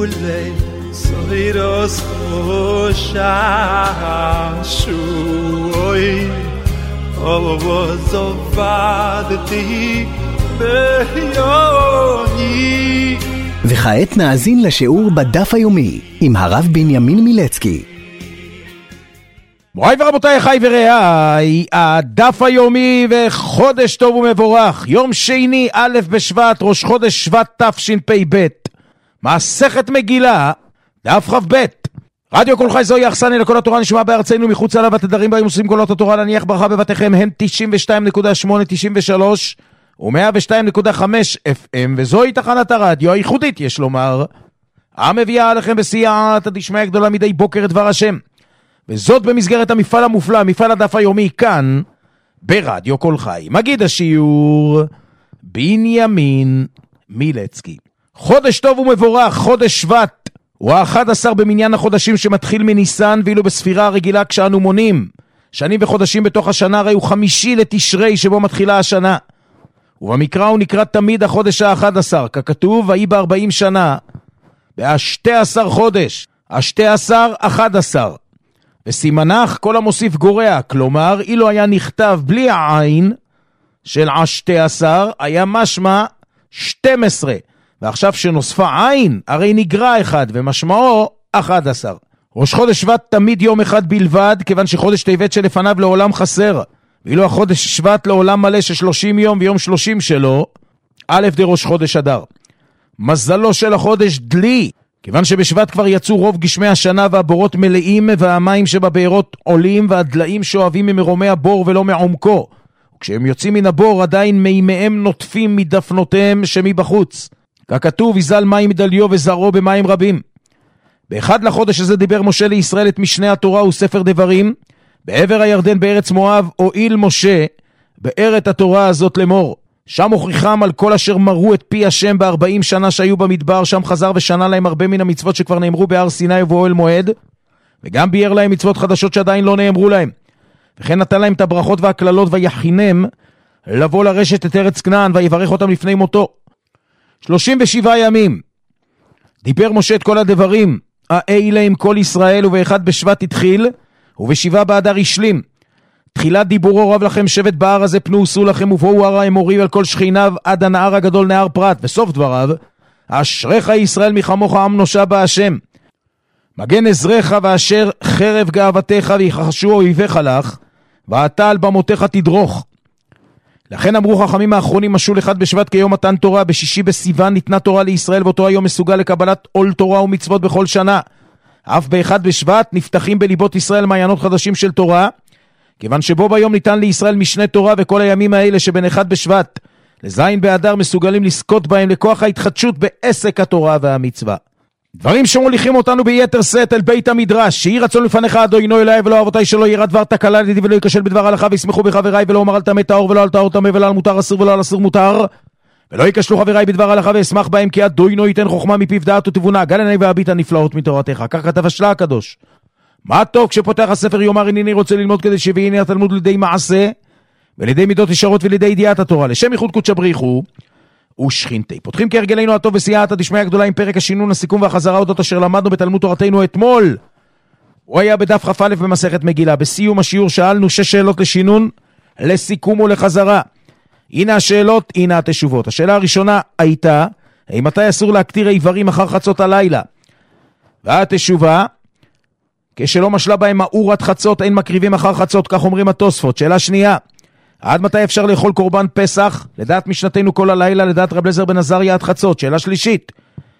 ule soiros shashui ovozovadti beyoni. וכעת נאזין לשיעור בדף היומי עם הרב בנימין מילצקי. מוריי ורבותיי, חי ורעי, הדף היומי וחודש טוב ומבורך, יום שני א' בשבט, ראש חודש שבט תשפ"ב, מסכת מגילה, דף כ"ב. רדיו כל חי זוהי אכסניה לכל התורה נשמע בארצנו מחוץ לה, והתדרים בהם עושים קולות התורה להניח ברכה בבתיכם הם 92.8, 93 ו-102.5 FM, וזוהי תחנת הרדיו הייחודית, יש לומר, המביאה עליכם בסייעתא דשמיא גדולה מדי בוקר את דבר השם, וזאת במסגרת המפעל המופלא, מפעל הדף היומי, כאן ברדיו כל חי. מגיד השיעור בנימין מילצקי. חודש טוב ומבורך, חודש שבט, הוא ה-11 במניין החודשים שמתחיל מניסן, ואילו בספירה הרגילה כשאנו מונים שנים וחודשים בתוך השנה, הרי הוא 5 לתשרי שבו מתחילה השנה, ובמקרא הוא נקרא תמיד החודש ה-11, ככתוב, ויהי ב-40 שנה, ב-12 חודש, ה-12 11, וסימנך כל המוסיף גורע, כלומר, אילו היה נכתב בלי העין של 12, היה משמע 12, ועכשיו שנוספה עין, הרי נגרע אחד, ומשמעו 11. ראש חודש שבט תמיד יום אחד בלבד, כיוון שחודש טבת שלפניו לעולם חסר, ואילו החודש שבט לעולם מלא של 30 יום, ויום 30 שלו, א' דראש חודש אדר. מזלו של החודש דלי, כיוון שבשבט כבר יצאו רוב גשמי השנה, והבורות מלאים, והמים שבבארות עולים, והדליים שואבים ממרומי הבור ולא מעומקו. וכשהם יוצאים מן הבור, עדיין מימיהם נוטפים מדפנותיהם שמבחוץ. ככתוב, יזל מים מדליו וזרעו במים רבים. באחד לחודש הזה דיבר משה לישראל את משנה התורה וספר דברים, בעבר הירדן בארץ מואב, הועיל משה באר את התורה הזאת לאמור. שם הוכיחם על כל אשר מרו את פי השם ב40 שנה שהיו במדבר, שם חזר ושנה להם הרבה מן המצוות שכבר נאמרו בהר סיני ובאוהל מועד, וגם ביאר להם מצוות חדשות שעדיין לא נאמרו להם. וכן נתן להם את הברכות והכללות, ויחינם לבוא לרשת את ארץ כנען, ויברך אותם לפני מותו. 37 ימים דיבר משה את כל הדברים האלה עם כל ישראל, ובאחד בשבט התחיל, ובשבעה באדר השלים. תחילת דיבורו, רב לכם שבט בהר הזה, פנו עשו לכם ובואו הר האמורי על כל שכיניו עד הנהר הגדול נהר פרת. וסוף דבריו, אשריך ישראל מחמוך עם נושע בהשם, מגן עזריך ואשר חרב גאוותך ויחשו אויביך לך, ואתה על במותיך תדרוך. לכן אמרו חכמים האחרונים, משול אחד בשבט כיום מתן תורה, בשישי בסיוון ניתנה תורה לישראל, ואותו היום מסוגל לקבלת עול תורה ומצוות בכל שנה. אף באחד בשבט נפתחים בליבות ישראל מעיינות חדשים של תורה, כיוון שבו ביום ניתן לישראל משנה תורה, וכל הימים האלה שבין אחד בשבט לזין באדר מסוגלים לזכות בהם לכוח ההתחדשות בעסק התורה והמצווה. דברים שמוליכים אותנו ביתר שאת אל בית המדרש, שיהי רצון לפניך אדוני אלוהי ולא אבותיי, שלא יראה דבר תקלה לידי ולא ייכשל בדבר הלכה, וישמחו בחבריי, ולא אומר על טמא טהור ולא על טהור טמא, ולא על מותר אסור ולא על אסור מותר, ולא ייכשלו חבריי בדבר הלכה, ואשמח בהם, כי אדוני ייתן חוכמה מפיו דעת ותבונה, גל עיני והביט הנפלאות מתורתך. כך כתב השלה הקדוש. מה טוב כשפותח הספר יאמר הנני רוצה ללמוד, כדי שיביני התלמוד לידי מעשה ולידי מידות ישרות ולידי ידיעת התורה, לשם ייחוד קודש בריחו ושכינתי. פותחים כהרגלנו הטוב בסייעתא דשמיא גדולה עם פרק השינון, הסיכום והחזרה אודות אשר למדנו בתלמוד תורתנו אתמול. הוא היה בדף כ"א במסכת מגילה. בסיום השיעור שאלנו 6 שאלות לשינון, לסיכום ולחזרה. הנה השאלות, הנה התשובות. השאלה הראשונה הייתה, מתי אסור להקטיר איברים אחר חצות הלילה? והתשובה, כשלא משלה בהם מאורת חצות, אין מקריבים אחר חצות, כך אומרים התוספות. שאלה שנייה, עד מתי אפשר לאכול קורבן פסח? לדעת משנתנו כל הלילה, לדעת רב אליעזר בן עזריה עד חצות. שאלה שלישית,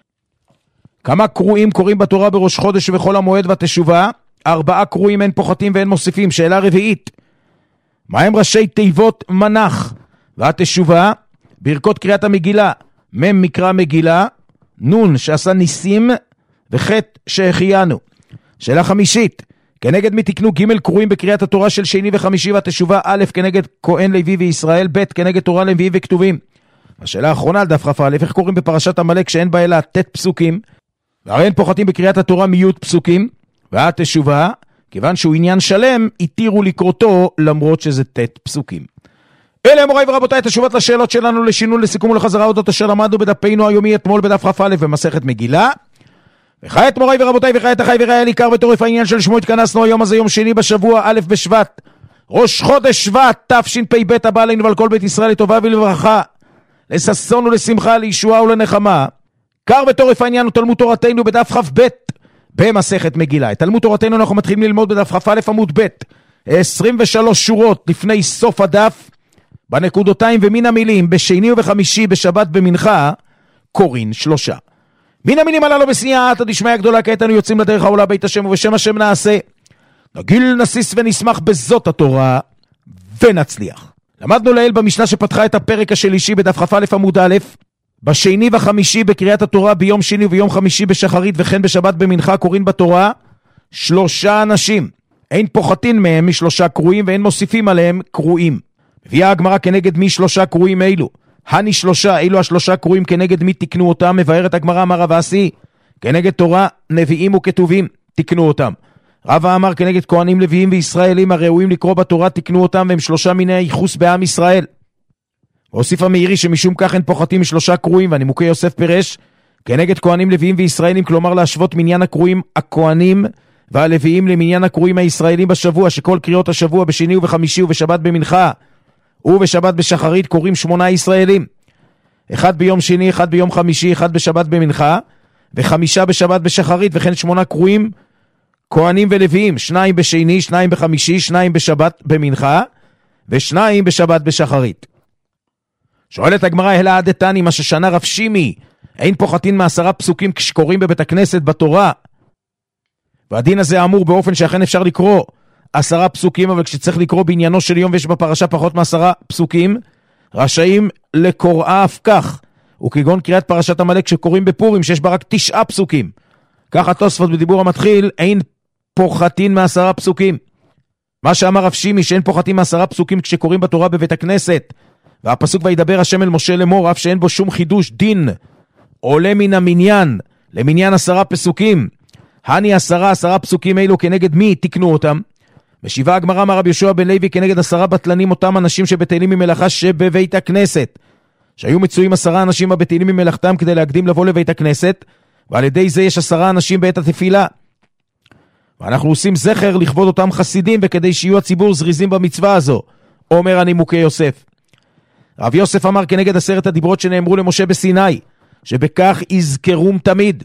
כמה קרואים קוראים בתורה בראש חודש ובחול המועד? והתשובה, 4 קרואים, אין פוחתים ואין מוסיפים. שאלה רביעית, מה הם ראשי תיבות מנח? והתשובה, ברכות קריאת המגילה, מ' מקרא מגילה, נ' שעשה ניסים, וח' שהחיינו. שאלה חמישית, כנגד מי תקנו ג' קרואים בקריאת התורה של שני וחמישי? והתשובה, א' כנגד כהן לוי וישראל, ב' כנגד תורה לוי וכתובים. השאלה האחרונה על דף כ"א, איך קוראים בפרשת עמלק שאין בה אלא ט' פסוקים, והרי אין פוחתים בקריאת התורה מי' פסוקים? והתשובה, כיוון שהוא עניין שלם, התירו לקרותו למרות שזה ט' פסוקים. אלה מוריי ורבותיי, התשובות לשאלות שלנו לשינון, לסיכום ולחזרה אודות אשר למדנו בדפנו היומי אתמול בדף כ"א במסכת מגילה. וכעת מוריי ורבותיי וכעת אחי ורעי עיקר בתורף העניין של שמו התכנסנו היום הזה יום שני בשבוע א' בשבט ראש חודש שבט תשפ"ב הבא עלינו ועל כל בית ישראל לטובה ולברכה לששון ולשמחה לישועה ולנחמה. עיקר בתורף העניין הוא תלמוד תורתנו בדף כ"ב במסכת מגילה. את תלמוד תורתנו אנחנו מתחילים ללמוד בדף כ"א עמוד ב' 23 שורות לפני סוף הדף בנקודותיים ומן המילים בשני ובחמישי בשבת במנחה קורין 3. מן המילים הללו בסייעתא דשמיא גדולה כעת אנו יוצאים לדרך העולה בית השם ובשם השם נעשה נגיל נסיס ונשמח בזאת התורה ונצליח. למדנו לעיל במשנה שפתחה את הפרק השלישי בדף כ"א עמוד א' בשני וחמישי בקריאת התורה ביום שני וביום חמישי בשחרית וכן בשבת במנחה קוראים בתורה 3 אנשים אין פוחתין מהם משלושה קרואים ואין מוסיפים עליהם קרואים. מביאה הגמרא כנגד מי 3 קרואים אלו הני 3 אלו 3 קרואים כנגד מי תקנו אותם. מבארת הגמרא אמר רב אסי כנגד תורה נביאים וכתובים תקנו אותם. רבא אמר כנגד כהנים לוויים וישראלים הראויים לקרוא בתורה תקנו אותם והם 3 מיני הייחוס בעם ישראל. והוסיף המאירי שמשום כך אין פוחתים מ3 קרואים והנימוקי יוסף פירש כנגד כהנים לוויים וישראלים כלומר להשוות מניין הקרואים הכהנים והלוויים למניין הקרואים הישראלים בשבוע שכל קריאות השבוע בשני ובחמישי ובשבת במנחה ובשבת בשחרית קוראים 8 ישראלים 1 ביום שני 1 ביום חמישי 1 בשבת במנחה ו5 בשבת בשחרית וכן 8 קרואים כהנים ולוויים 2 בשני 2 בחמישי 2 בשבת במנחה ו2 בשבת בשחרית. שואלת הגמרא הלה דתני מה ששנה רב שימי אין פוחתין מ10 פסוקים כשקוראים בבית הכנסת בתורה והדין הזה אמור באופן שאכן אפשר לקרוא 10 פסוקים אבל כשצריך לקרוא בעניינו של יום ויש בפרשה פחות מ10 פסוקים רשאים לקוראה אף כך וכגון קריאת פרשת עמלק שקוראים בפורים שיש בה רק 9 פסוקים. ככה תוספות בדיבור המתחיל אין פוחתין מ10 פסוקים. מה שאמר רב שימי שאין פוחתין מ10 פסוקים כשקוראים בתורה בבית הכנסת והפסוק וידבר השם אל משה לאמור אף שאין בו שום חידוש דין עולה מן המניין למניין 10 פסוקים הני 10 פסוקים אלו כנגד מי תקנו אותם. משיבה הגמרא אמר רבי יהושע בן לוי כנגד 10 בטלנים אותם אנשים שבטלים ממלאכה שבבית הכנסת שהיו מצויים 10 אנשים הבטלים ממלאכתם כדי להקדים לבוא לבית הכנסת ועל ידי זה יש 10 אנשים בעת התפילה ואנחנו עושים זכר לכבוד אותם חסידים וכדי שיהיו הציבור זריזים במצווה הזו אומר הנימוקי יוסף. רב יוסף אמר כנגד 10 הדיברות שנאמרו למשה בסיני שבכך יזכרום תמיד.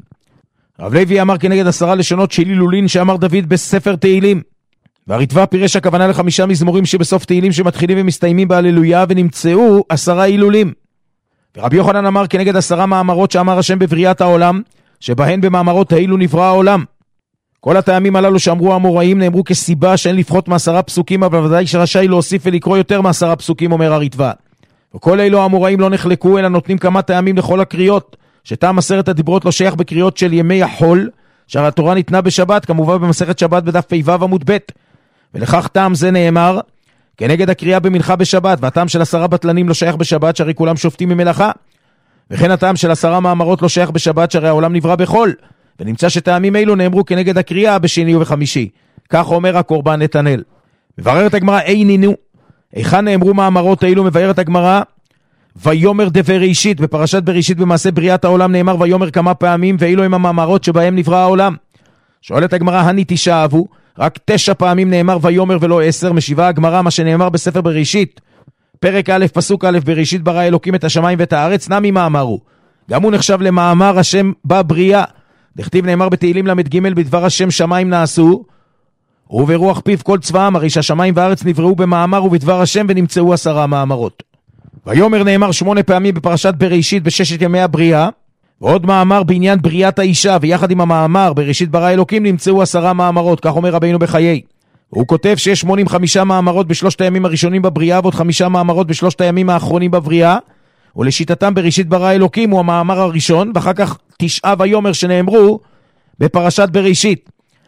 רב לוי אמר כנגד 10 לשונות של הילולין שאמר דוד בספר תהילים והריטב"א פירש הכוונה ל5 מזמורים שבסוף תהילים שמתחילים ומסתיימים בהללויה ונמצאו 10 הילולים. ורבי יוחנן אמר כנגד 10 מאמרות שאמר השם בבריאת העולם שבהן במאמרות האלו נברא העולם. כל הטעמים הללו שאמרו המוראים נאמרו כסיבה שאין לפחות מ10 פסוקים אבל ודאי שרשאי להוסיף ולקרוא יותר מ10 פסוקים אומר הריטב"א. וכל אלו המוראים לא נחלקו אלא נותנים כמה טעמים לכל הקריאות שטעם 10 הדיברות לא שייך בקריאות של ימי החול שהרי התורה ניתנה בשבת כמובן במסכת שבת בדף פ"ו עמוד ב' ולכך טעם זה נאמר כנגד הקריאה במנחה בשבת והטעם של 10 בטלנים לא שייך בשבת שהרי כולם שופטים ממלאכה וכן הטעם של 10 מאמרות לא שייך בשבת שהרי העולם נברא בחול ונמצא שטעמים אלו נאמרו כנגד הקריאה בשני ובחמישי. כך אומר הקורבן נתנאל. מבררת הגמרא אינינו היכן נאמרו מאמרות אלו. מבארת הגמרא ויומר דבראשית בפרשת בראשית במעשה בריאת העולם נאמר ויומר כמה פעמים ואילו הם המאמרות שבהם נברא העולם. שואלת הגמרא הני 9 אבו רק 9 פעמים נאמר ויומר ולא 10. משיבה הגמרא מה שנאמר בספר בראשית פרק א' פסוק א' בראשית ברא אלוקים את השמיים ואת הארץ נמי מאמרו גם הוא נחשב למאמר השם בבריאה. דכתיב נאמר בתהילים למד ג' בדבר השם שמיים נעשו וברוח פיו כל צבאם הרי שהשמיים והארץ נבראו במאמר ובדבר השם ונמצאו 10 מאמרות. ויומר נאמר 8 פעמים בפרשת בראשית ב6 ימי הבריאה ועוד מאמר בעניין בריאת האישה ויחד עם המאמר בראשית ברא אלוקים נמצאו 10 מאמרות. כך אומר רבינו בחיי. הוא כותב שיש 85 מאמרות בשלושת הימים הראשונים בבריאה ועוד 5 מאמרות בשלושת הימים האחרונים בבריאה ולשיטתם בראשית ברא אלוקים הוא המאמר הראשון ואחר כך 9 ויומר שנאמרו בפרשת בראשית.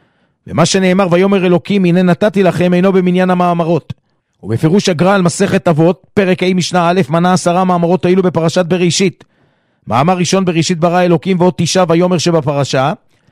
ומה שנאמר ויומר אלוקים הנה נתתי לכם אינו במניין המאמרות. ובפירוש הגר"א מסכת אבות פרק ה' משנה א' מנה 10 מאמרות האלו בפרשת בראשית. מאמר ראשון בראשית ברא אלוקים ועוד 9 ויומר שבפרשה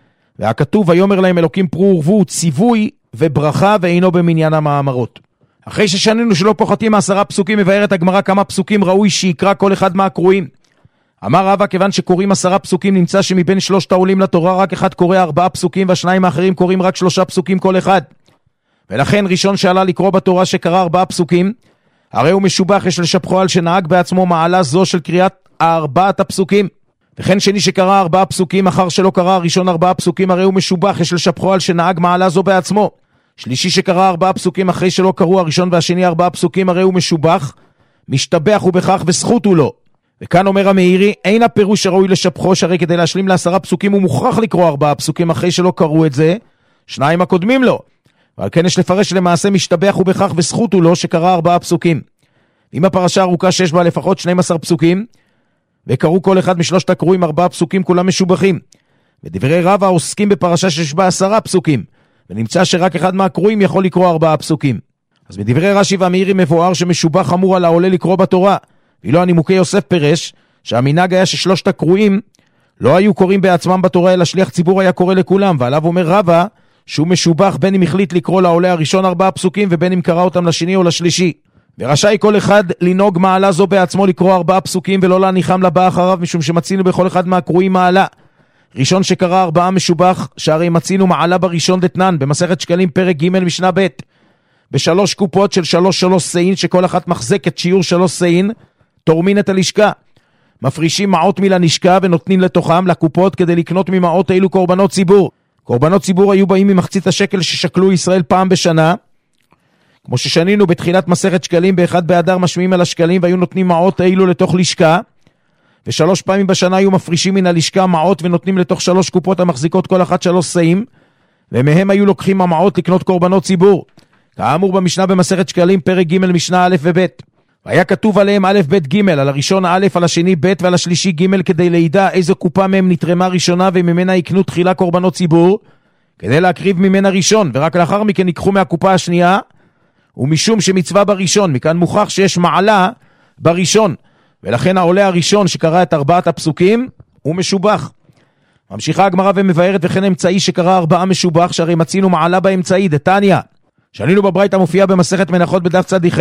והכתוב ויומר להם אלוקים פרו ורבו ציווי וברכה ואינו במניין המאמרות. אחרי ששנינו שלא פוחתים מ10 פסוקים מבארת הגמרא כמה פסוקים ראוי שיקרא כל אחד מהקרואים. אמר רבא, כיוון שקוראים 10 פסוקים, נמצא שמבין 3 העולים לתורה רק אחד קורא 4 פסוקים, והשניים האחרים קוראים רק 3 פסוקים כל אחד. ולכן ראשון שעלה לקרוא בתורה שקרא 4 פסוקים, הרי הוא משובח, יש לשבחו על שנהג בעצמו מעלה זו של קריאת 4 הפסוקים. וכן שני שקרא 4 פסוקים, אחר שלא קרא הראשון 4 פסוקים, הרי הוא משובח, יש לשבחו על שנהג מעלה זו בעצמו. שלישי שקרא 4 פסוקים, אחרי שלא קראו הראשון והשני 4 פסוקים, הרי הוא משובח, משתבח הוא בכך וזכות הוא לו. וכאן אומר המאירי, אין הפירוש הראוי לשבחו, שהרי כדי להשלים ל10 פסוקים הוא מוכרח לקרוא 4 פסוקים אחרי שלא קראו את זה, 2 הקודמים לו. ועל כן יש לפרש למעשה משתבח הוא בכך וזכות הוא לו שקרא 4 פסוקים. אם הפרשה ארוכה שיש בה לפחות 12 פסוקים, וקראו כל אחד משלושת הקרואים 4 פסוקים, כולם משובחים. ודברי רבא עוסקים בפרשה שיש בה 10 פסוקים, ונמצא שרק אחד מהקרואים יכול לקרוא 4 פסוקים. אז בדברי רש"י והמאירי מבואר שמשובח אמור על העולה לקרוא בתורה, ואילו הנימוקי יוסף פרש שהמנהג היה ששלושת הקרואים לא היו קוראים בעצמם בתורה, אלא שליח ציבור היה קורא לכולם, ועליו אומר רבא שהוא משובח בין אם החליט לקרוא לעולה הראשון 4 פסוקים, ובין אם קרא אותם לשני או לשלישי. ורשאי כל אחד לנהוג מעלה זו בעצמו לקרוא 4 פסוקים, ולא להניחם לבא אחריו, משום שמצינו בכל אחד מהקרואים מעלה. ראשון שקרא 4 משובח, שהרי מצינו מעלה בראשון דתנן, במסכת שקלים פרק ג' משנה ב', ב3 קופות של 3 סעין, שכל אחת מחזקת שיעור 3 סעין, תורמין את הלשכה. מפרישים מעות מלנשכה ונותנים לתוכם לקופות כדי לקנות ממעות אילו קורבנות ציבור. קורבנות ציבור היו באים ממחצית השקל ששקלו ישראל פעם בשנה, כמו ששנינו בתחילת מסכת שקלים, באחד באדר משמיעים על השקלים, והיו נותנים מעות אילו לתוך לשכה, ו3 פעמים בשנה היו מפרישים מן הלשכה מעות ונותנים לתוך 3 קופות המחזיקות כל אחת 3 סעים, ומהם היו לוקחים המעות לקנות קורבנות ציבור, כאמור במשנה במסכת שקלים פרק ג' משנה א' וב'. והיה כתוב עליהם א' ב' ג', על הראשון א', על השני ב' ועל השלישי ג', כדי לידע איזו קופה מהם נתרמה ראשונה, וממנה יקנו תחילה קורבנות ציבור, כדי להקריב ממנה ראשון, ורק לאחר מכן ייקחו מהקופה השנייה, ומשום שמצווה בראשון, מכאן מוכח שיש מעלה בראשון, ולכן העולה הראשון שקרא את 4 הפסוקים הוא משובח. ממשיכה הגמרא ומבארת, וכן אמצעי שקרא 4 משובח, שהרי מצינו מעלה באמצעי, דתניא. שנינו בברייתא מופיע במסכת מנחות בדף צדיח ח',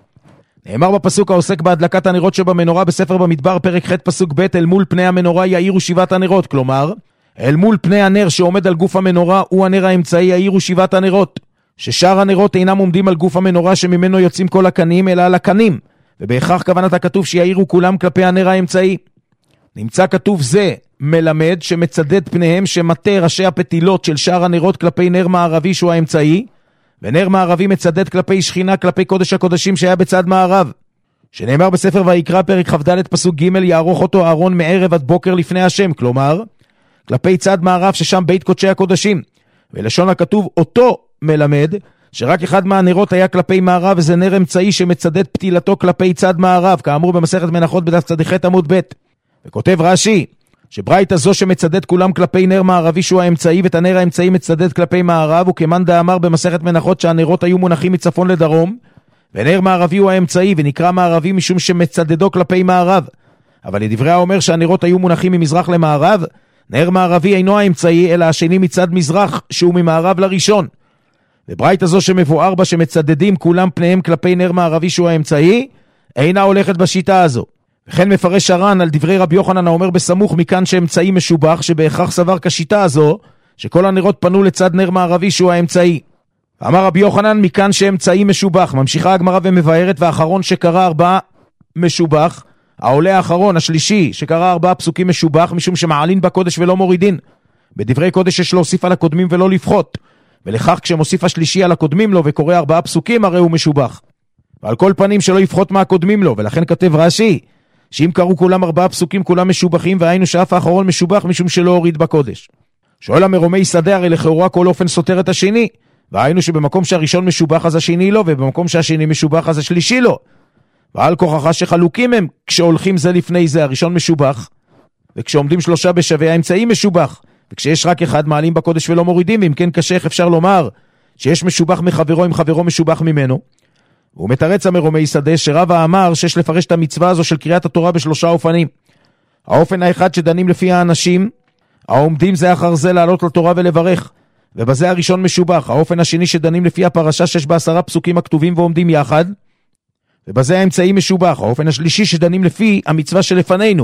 נאמר בפסוק העוסק בהדלקת הנרות שבמנורה בספר במדבר פרק ח' פסוק ב', אל מול פני המנורה יאירו 7 הנרות, כלומר אל מול פני הנר שעומד על גוף המנורה הוא הנר האמצעי יאירו 7 הנרות, ששאר הנרות אינם עומדים על גוף המנורה שממנו יוצאים כל הקנים, אלא על הקנים, ובהכרח כוונת הכתוב שיאירו כולם כלפי הנר האמצעי. נמצא כתוב זה מלמד שמצדד פניהם שמטה ראשי הפתילות של שאר הנרות כלפי נר מערבי שהוא האמצעי, ונר מערבי מצדד כלפי שכינה, כלפי קודש הקודשים שהיה בצד מערב, שנאמר בספר ויקרא פרק כ"ד פסוק ג', יערוך אותו אהרון מערב עד בוקר לפני השם, כלומר כלפי צד מערב ששם בית קודשי הקודשים. ולשון הכתוב אותו מלמד שרק אחד מהנרות היה כלפי מערב, וזה נר אמצעי שמצדד פתילתו כלפי צד מערב, כאמור במסכת מנחות בדף צדיח ח' עמוד ב'. וכותב רש"י שברייתא זו שמצדד כולם כלפי נר מערבי שהוא האמצעי, ואת הנר האמצעי מצדד כלפי מערב, וכמאן דאמר במסכת מנחות שהנרות היו מונחים מצפון לדרום, ונר מערבי הוא האמצעי, ונקרא מערבי משום שמצדדו כלפי מערב. אבל לדברי האומר שהנרות היו מונחים ממזרח למערב, נר מערבי אינו האמצעי, אלא השני מצד מזרח, שהוא ממערב לראשון. וברייתא זו שמבואר בה שמצדדים כולם פניהם כלפי נר מערבי שהוא האמצעי, אינה הולכת בשיטה הזו. וכן מפרש הר"ן על דברי רבי יוחנן האומר בסמוך, מכאן שאמצעי משובח, שבהכרח סבר כשיטה הזו, שכל הנרות פנו לצד נר מערבי שהוא האמצעי. אמר רבי יוחנן מכאן שאמצעי משובח. ממשיכה הגמרא ומבארת, והאחרון שקרא 4 משובח, העולה האחרון, השלישי, שקרא 4 פסוקים משובח, משום שמעלין בקודש ולא מורידין. בדברי קודש יש להוסיף על הקודמים ולא לפחות, ולכך כשמוסיף השלישי על הקודמים לו וקורא 4 פסוקים, הרי הוא משובח. ועל כל פנים שלא יפחות מהקודמים לו, ולכן כתב רש"י שאם קראו כולם 4 פסוקים כולם משובחים, והיינו שאף האחרון משובח משום שלא הוריד בקודש. שואל המרומי שדה, הרי לכאורה כל אופן סותר את השני, והיינו שבמקום שהראשון משובח אז השני לא, ובמקום שהשני משובח אז השלישי לא. ועל כוחך שחלוקים הם, כשהולכים זה לפני זה הראשון משובח, וכשעומדים 3 בשווה האמצעי משובח, וכשיש רק אחד מעלים בקודש ולא מורידים, ואם כן קשה איך אפשר לומר שיש משובח מחברו אם חברו משובח ממנו. והוא מתרץ המרומי שדה שרבא אמר שיש לפרש את המצווה הזו של קריאת התורה ב3 אופנים. האופן האחד שדנים לפי האנשים העומדים זה אחר זה לעלות לתורה ולברך, ובזה הראשון משובח. האופן השני שדנים לפי הפרשה שיש בה 10 פסוקים הכתובים ועומדים יחד, ובזה האמצעי משובח. האופן השלישי שדנים לפי המצווה שלפנינו,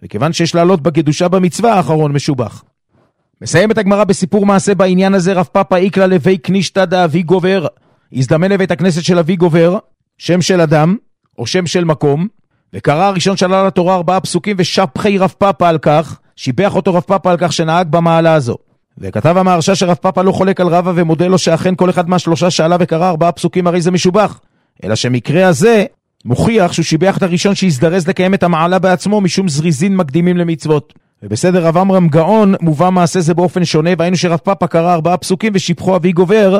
וכיוון שיש לעלות בקדושה במצווה, האחרון משובח. מסיים את הגמרא בסיפור מעשה בעניין הזה. רב פאפא איקלה לוי קנישתא דאבי גובר, הזדמן לבית הכנסת של אבי גובר, שם של אדם או שם של מקום, וקרא הראשון שעלה לתורה 4 פסוקים, ושבחי רב פאפא על כך, שיבח אותו רב פאפא על כך שנהג במעלה הזו. וכתב המהרש"א שרב פאפא לא חולק על רבא ומודה לו שאכן כל אחד מהשלושה שעלה וקרא 4 פסוקים הרי זה משובח, אלא שמקרה הזה מוכיח שהוא שיבח את הראשון שהזדרז לקיים את המעלה בעצמו משום זריזין מקדימים למצוות. ובסדר רב עמרם גאון מובא מעשה זה באופן שונה, והיינו שרב פאפא קרא 4 פסוקים ושיבחו אבי גובר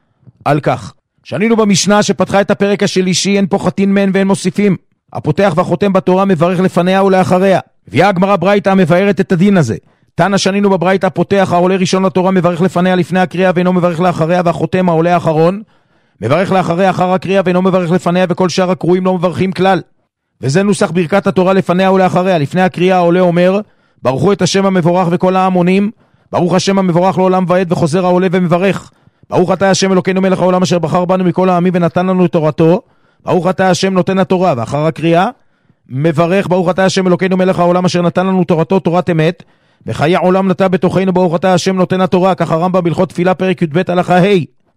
על כך. שנינו במשנה שפתחה את הפרק השלישי, אין פוחתין מן ואין מוסיפים, הפותח והחותם בתורה מברך לפניה ולאחריה. הביאה הגמרא ברייתא המבארת את הדין הזה. תנא שנינו בברייתא, הפותח העולה ראשון לתורה מברך לפניה לפני הקריאה ואינו מברך לאחריה, והחותם העולה האחרון מברך לאחריה אחר הקריאה ואינו מברך לפניה, וכל שאר הקרואים לא מברכים כלל. וזה נוסח ברכת התורה לפניה ולאחריה. לפני הקריאה העולה אומר ברכו את השם המבורך, וכל העם עונים ברוך השם המבורך לעולם ועד, וחוזר העולה ומברך ברוך אתה השם אלוקינו מלך העולם אשר בחר בנו מכל העמים ונתן לנו את תורתו, ברוך אתה השם נותן התורה. ואחר הקריאה מברך ברוך אתה השם אלוקינו מלך העולם אשר נתן לנו תורתו תורת אמת, וחיי עולם נטע בתוכנו ברוך אתה השם נותן התורה. כך הרמב"ם בהלכות תפילה פרק י"ב הלכה ה'.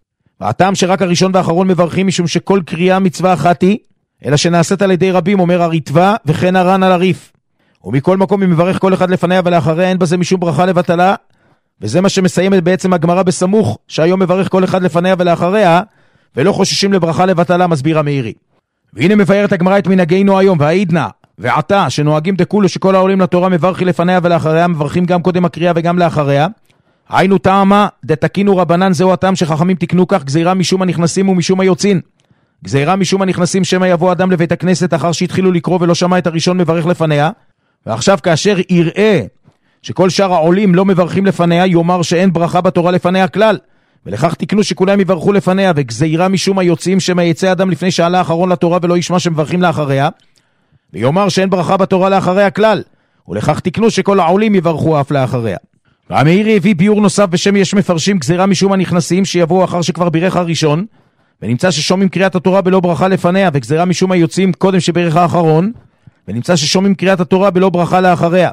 והטעם שרק הראשון והאחרון מברכים משום שכל קריאה מצווה אחת היא, אלא שנעשית על ידי רבים, אומר הריטב"א וכן הר"ן על הריף. ומכל מקום מברך כל אחד לפניה ולאחריה, אין בזה משום ברכה לבטלה, וזה מה שמסיימת בעצם הגמרא בסמוך, שהיום מברך כל אחד לפניה ולאחריה ולא חוששים לברכה לבטלה, מסביר המאירי. והנה מבארת הגמרא את מנהגנו היום, והעידנא ועתה שנוהגים דכולו שכל העולים לתורה מברכי לפניה ולאחריה, מברכים גם קודם הקריאה וגם לאחריה. היינו טעמה דתקינו רבנן, זהו הטעם שחכמים תקנו כך, גזירה משום הנכנסים ומשום היוצאים. גזירה משום הנכנסים שמא יבוא אדם לבית הכנסת אחר שהתחילו לקרוא ולא שמע את הראשון מברך לפניה, ועכשיו כאשר יראה שכל שאר העולים לא מברכים לפניה, יאמר שאין ברכה בתורה לפניה כלל, ולכך תקנו שכולם יברכו לפניה. וגזירה משום היוצאים שמא יצא אדם לפני שעלה האחרון לתורה ולא ישמע שמברכים לאחריה, ויאמר שאין ברכה בתורה לאחריה כלל, ולכך תקנו שכל העולים יברכו אף לאחריה. והמאירי הביא ביור נוסף בשם יש מפרשים גזירה משום הנכנסים שיבואו אחר שכבר בירך הראשון, ונמצא ששומעים קריאת התורה בלא ברכה לפניה, וגזירה משום היוצאים קודם שבירך האחרון, ונמצא ששומעים קריאת התורה בלא ברכה לאחריה.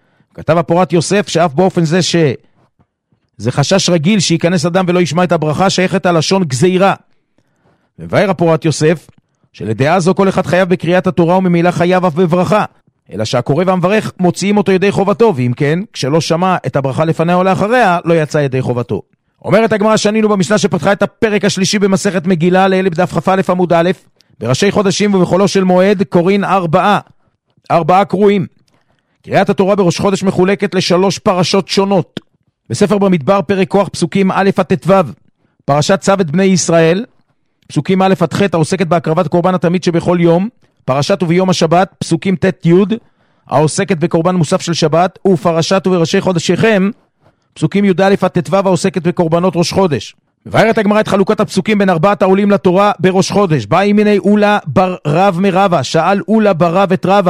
כתב הפורת יוסף שאף באופן זה שזה חשש רגיל שיכנס אדם ולא ישמע את הברכה, שייכת הלשון גזירה. מבאר הפורת יוסף שלדעה זו כל אחד חייב בקריאת התורה וממילא חייב אף בברכה, אלא שהקורא והמברך מוציאים אותו ידי חובתו, ואם כן, כשלא שמע את הברכה לפניה או לאחריה, לא יצא ידי חובתו. אומרת הגמרא שנינו במשנה שפתחה את הפרק השלישי במסכת מגילה, לאלה בדף כ"א עמוד א', בראשי חודשים ובחולו של מועד קוראים 4 קרואים. קריאת התורה בראש חודש מחולקת ל3 פרשות שונות. בספר במדבר פרק כוח פסוקים א' עד ט"ו, פרשת צו את בני ישראל, פסוקים א' עד ח' העוסקת בהקרבת קורבן התמיד שבכל יום, פרשת וביום השבת, פסוקים ט' י' העוסקת בקורבן מוסף של שבת, ופרשת ובראשי חודשיכם, פסוקים י' א' עד ט"ו העוסקת בקורבנות ראש חודש. מבארת הגמרא את חלוקת הפסוקים בין 4 העולים לתורה בראש חודש. בא ימיני אולה בר רב מרבה, שאל אולה בר רב את רבה.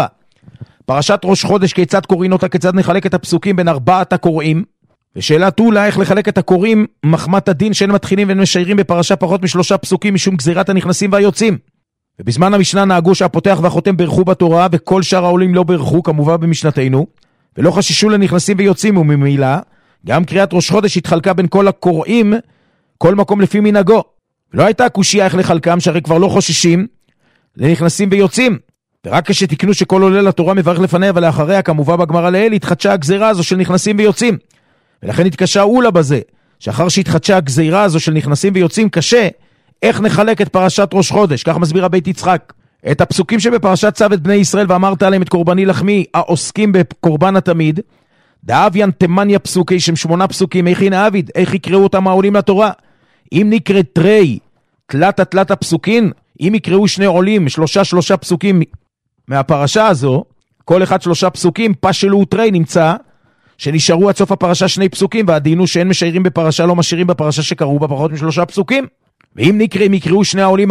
פרשת ראש חודש כיצד קוראים אותה, כיצד נחלק את הפסוקים בין 4 הקוראים, ושאלת אולה איך לחלק את הקוראים מחמת הדין שאין מתחילים ואין משיירים בפרשה פחות מ3 פסוקים משום גזירת הנכנסים והיוצאים. ובזמן המשנה נהגו שהפותח והחותם ברכו בתורה וכל שאר העולים לא ברכו, כמובן במשנתנו, ולא חששו לנכנסים ויוצאים, וממילא גם קריאת ראש חודש התחלקה בין כל הקוראים כל מקום לפי מנהגו. לא הייתה קושיה איך לחלקם, שהרי כבר לא חוששים לנכנסים ויוצאים, ורק כשתקנו שכל עולה לתורה מברך לפניה ולאחריה, כמובן בגמרא לעיל, התחדשה הגזירה הזו של נכנסים ויוצאים. ולכן התקשה אולה בזה, שאחר שהתחדשה הגזירה הזו של נכנסים ויוצאים, קשה איך נחלק את פרשת ראש חודש. כך מסביר הבית יצחק. את הפסוקים שבפרשת צו את בני ישראל ואמרת עליהם את קורבני לחמי, העוסקים בקורבן התמיד, דאביין תמניה פסוקי שם 8 פסוקים, איך ינעביד, איך יקראו אותם העולים לתורה. אם נקרא תרי תלת פסוקים, אם יקראו 2 עולים 3 פסוקים מהפרשה הזו, כל אחד 3 פסוקים, פשלו תרי נמצא שנשארו עד סוף הפרשה 2 פסוקים, והדיינו שאין משיירים בפרשה לא משאירים בפרשה שקראו בפחות מ3 פסוקים. ואם יקראו 2 העולים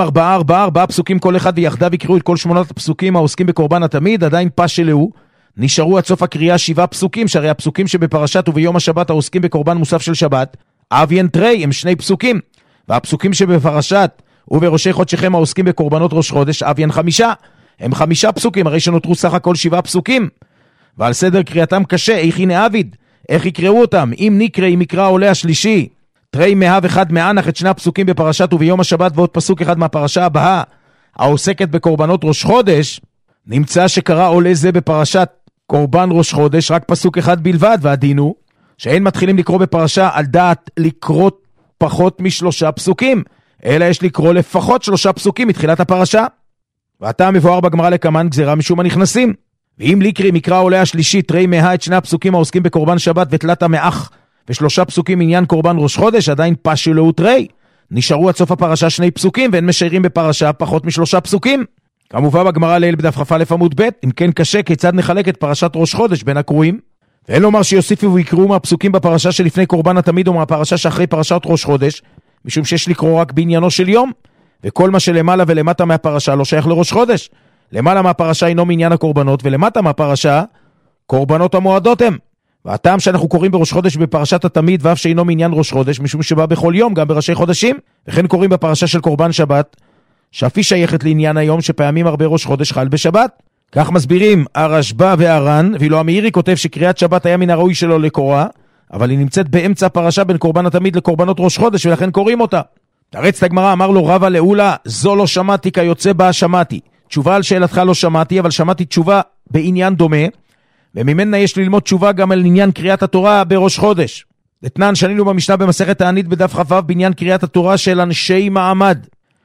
4 פסוקים כל אחד, ויחדיו יקראו את כל 8 הפסוקים העוסקים בקורבן התמיד, עדיין פשלו, נשארו עד סוף הקריאה 7 פסוקים, שהרי הפסוקים שבפרשת וביום השבת העוסקים בקורבן מוסף של שבת, אביין תרי הם 2 פסוקים, והפסוקים שבפרשת ובראשי חודשיכם העוסקים בקורבנות ראש חודש, אביין 5 הם 5 פסוקים, הרי שנותרו סך הכל 7 פסוקים. ועל סדר קריאתם קשה, איך הנה עביד, איך יקראו אותם, אם נקרא, אם יקרא עולה השלישי, תרי מהב אחד מענך את שני הפסוקים בפרשת וביום השבת ועוד פסוק אחד מהפרשה הבאה, העוסקת בקורבנות ראש חודש, נמצא שקרא עולה זה בפרשת קורבן ראש חודש, רק פסוק אחד בלבד, והדין הוא, שאין מתחילים לקרוא בפרשה על דעת לקרוא פחות מ3 פסוקים, אלא יש לקרוא לפחות 3 פסוקים מתחילת הפרשה. ואתה מבואר בגמרא לקמן גזירה משום הנכנסים. ואם ליקרי מקרא עולה השלישי תרי מה את שני הפסוקים העוסקים בקורבן שבת ותלת המאח ו3 פסוקים עניין קורבן ראש חודש, עדיין פשו לו תרי. נשארו עד סוף הפרשה 2 פסוקים ואין משיירים בפרשה פחות מ3 פסוקים. כמובן בגמרא ליל בדף כ"א עמוד ב', אם כן קשה כיצד נחלק את פרשת ראש חודש בין הקרואים. ואין לומר שיוסיפו ויקראו מהפסוקים בפרשה שלפני קורבן התמיד או מהפרשה שאחרי פרשת ראש חודש, משום שיש לקרוא רק בעניינו של יום, וכל מה שלמעלה ולמטה מהפרשה לא שייך לראש חודש. למעלה מהפרשה אינו מעניין הקורבנות, ולמטה מהפרשה קורבנות המועדות הם. והטעם שאנחנו קוראים בראש חודש בפרשת התמיד ואף שאינו מעניין ראש חודש, משום שבא בכל יום גם בראשי חודשים, וכן קוראים בפרשה של קורבן שבת, שאף היא שייכת לעניין היום שפעמים הרבה ראש חודש חל בשבת. כך מסבירים הרשב"א והר"ן, ואילו המאירי כותב שקריאת שבת היה מן הראוי שלו לקורא, אבל היא נמצאת באמצע הפרשה בין קורבן התמיד לקורבנות ראש חודש, ולכן קוראים אותה. תרץ את הגמרא, אמר לו רבא לאולה, זו לא שמעתי כיוצא בה שמעתי. תשובה על שאלתך לא שמעתי, אבל שמעתי תשובה בעניין דומה, וממנה יש ללמוד תשובה גם על עניין קריאת התורה בראש חודש. לתנן שנינו במשנה במסכת תענית בדף כ"ו בעניין קריאת התורה של אנשי מעמד.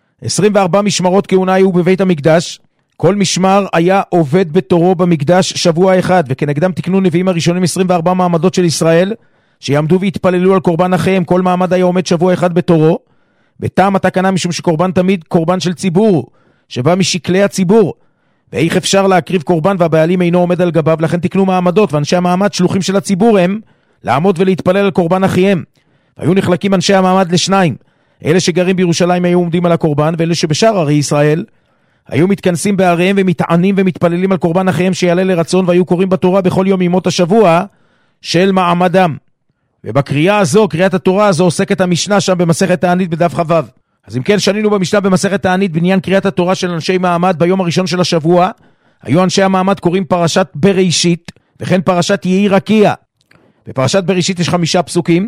24 משמרות כהונה היו בבית המקדש, כל משמר היה עובד בתורו במקדש שבוע אחד, וכנגדם תקנו נביאים הראשונים 24 מעמדות של ישראל, שיעמדו והתפללו על קורבן אחיהם, כל מעמד היה עומד שבוע אחד בתורו, בטעם התקנה משום שקורבן תמיד קורבן של ציבור, שבא משקלי הציבור, ואיך אפשר להקריב קורבן והבעלים אינו עומד על גביו, לכן תקנו מעמדות, ואנשי המעמד שלוחים של הציבור הם, לעמוד ולהתפלל על קורבן אחיהם. והיו נחלקים אנשי המעמד לשניים, אלה שגרים בירושלים היו עומדים על הקורבן, ואלה שבשאר ערי ישראל היו מתכנסים בעריהם ומתענים ומתפללים על קורבן אחיהם שיעלה לרצון, והיו קוראים בתורה בכל יום ימות השבוע של מעמדם. ובקריאה הזו, קריאת התורה הזו, עוסקת המשנה שם במסכת תענית בדף כ"ו. אז אם כן שנינו במשנה במסכת תענית בעניין קריאת התורה של אנשי מעמד ביום הראשון של השבוע, היו אנשי המעמד קוראים פרשת בראשית, וכן פרשת יהי רקיע. בפרשת בראשית יש 5 פסוקים,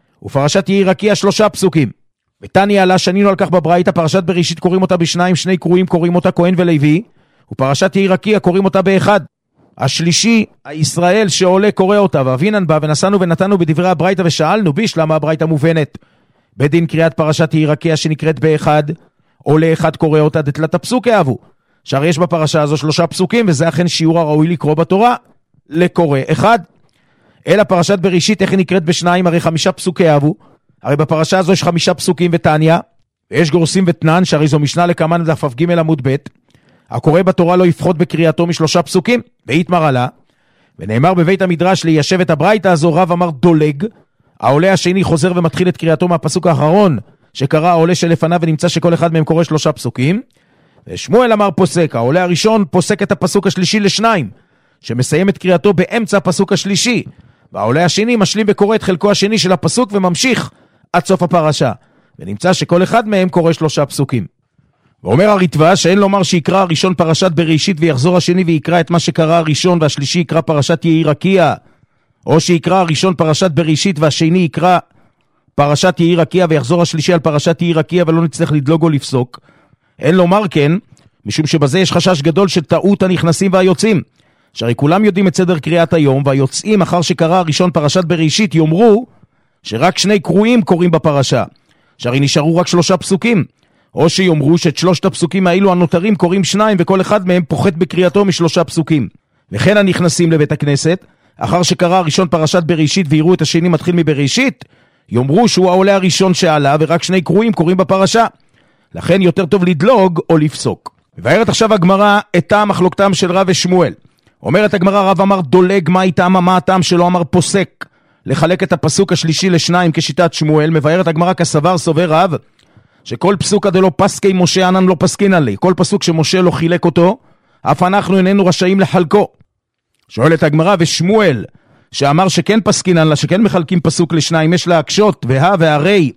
ופרשת יהי רקיע 3 פסוקים. ותניא עלה שנינו על כך בברייתא, פרשת בראשית קוראים אותה ב2, 2 קרואים קוראים אותה כהן ולוי, ופרשת יהי רקיע קוראים אותה ב1. השלישי, הישראל שעולה קורא אותה, ואבינן בה ונסענו ונתנו בדברי הברייתא ושאלנו ביש למה הברייתא מובנת. בדין קריאת פרשת יהי רקיע שנקראת ב1, עולה 1 קורא אותה דתלת הפסוק אהבו. שהרי יש בפרשה הזו 3 פסוקים, וזה אכן שיעור הראוי לקרוא בתורה, לקורא 1. אלא פרשת בראשית איך היא נקראת ב2, הרי 5 פסוקי אהבו. הרי בפרשה הזו יש 5 פסוקים ותניא, ויש גורסים ותנן, שהרי זו משנה לקמן דף כ"ג עמוד ב', הקורא בתורה לא יפחות בקריאתו מ3 פסוקים, והתמר עלה, ונאמר בבית המדרש ליישב את הברייתא הזו, רב אמר דולג, העולה השני חוזר ומתחיל את קריאתו מהפסוק האחרון, שקרא העולה שלפניו ונמצא שכל אחד מהם קורא 3 פסוקים, ושמואל אמר פוסק, העולה הראשון פוסק את הפסוק השלישי ל2, שמסיים את קריאתו באמצע הפסוק השלישי, והעולה השני משלים וקורא את חלקו השני של הפסוק וממשיך עד סוף הפרשה, ונמצא שכל אחד מהם קורא 3 פסוקים. ואומר הריטב"א שאין לומר שיקרא הראשון פרשת בראשית ויחזור השני ויקרא את מה שקרא הראשון והשלישי יקרא פרשת יהי רקיע, או שיקרא הראשון פרשת בראשית והשני יקרא פרשת יהי רקיע ויחזור השלישי על פרשת יהי רקיע ולא נצטרך לדלוג או לפסוק. אין לומר כן, משום שבזה יש חשש גדול של טעות הנכנסים והיוצאים, שהרי כולם יודעים את סדר קריאת היום, והיוצאים אחר שקרא הראשון פרשת בראשית יאמרו שרק 2 קרואים קוראים בפרשה, שהרי נשארו רק 3 פסוקים, או שיאמרו שאת 3 הפסוקים האלו הנותרים קוראים 2 וכל אחד מהם פוחת בקריאתו מ3 פסוקים. וכן הנכנסים לבית הכנסת, אחר שקרא הראשון פרשת בראשית ויראו את השני מתחיל מבראשית, יאמרו שהוא העולה הראשון שעלה ורק 2 קרואים קוראים בפרשה. לכן יותר טוב לדלוג או לפסוק. מבארת עכשיו הגמרא את טעם מחלוקתם של רב ושמואל. אומרת הגמרא רב אמר דולג, מה איתם, מה הטעם שלו אמר פוסק, לחלק את הפסוק השלישי ל2 כשיטת שמואל. מבארת הגמרא כסבר סובר רב, שכל פסוק דלא פסקי משה אנן לא פסקין עלי, כל פסוק שמשה לא חילק אותו, אף אנחנו איננו רשאים לחלקו. שואלת הגמרא ושמואל, שאמר שכן פסקין עלי, שכן מחלקים פסוק ל2, יש להקשות, והרי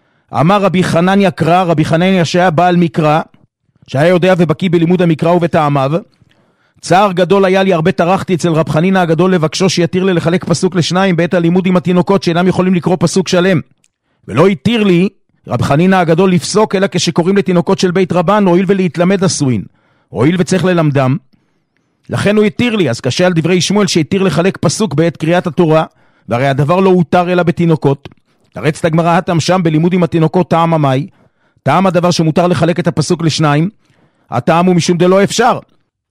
אמר רבי חנניה קרא, רבי חנניה שהיה בעל מקרא, שהיה יודע ובקיא בלימוד המקרא ובטעמיו, צער גדול היה לי, הרבה טרחתי אצל רב חנינא הגדול לבקשו שיתיר לי לחלק פסוק לשניים בעת הלימוד עם התינוקות שאינם יכולים לקרוא פסוק שלם. ולא התיר לי רב חנינא הגדול לפסוק אלא כשקוראים לתינוקות של בית רבן, הואיל ולהתלמד עשוין, הואיל וצריך ללמדם. לכן הוא התיר לי, אז קשה על דברי שמואל שהתיר לחלק פסוק בעת קריאת התורה, והרי הדבר לא הותר אלא בתינוקות. תרצת הגמרא התם שם בלימוד עם התינוקות טעם המאי, טעם הדבר שמותר לחלק את הפסוק לשניים, הטעם הוא משום דלא אפשר.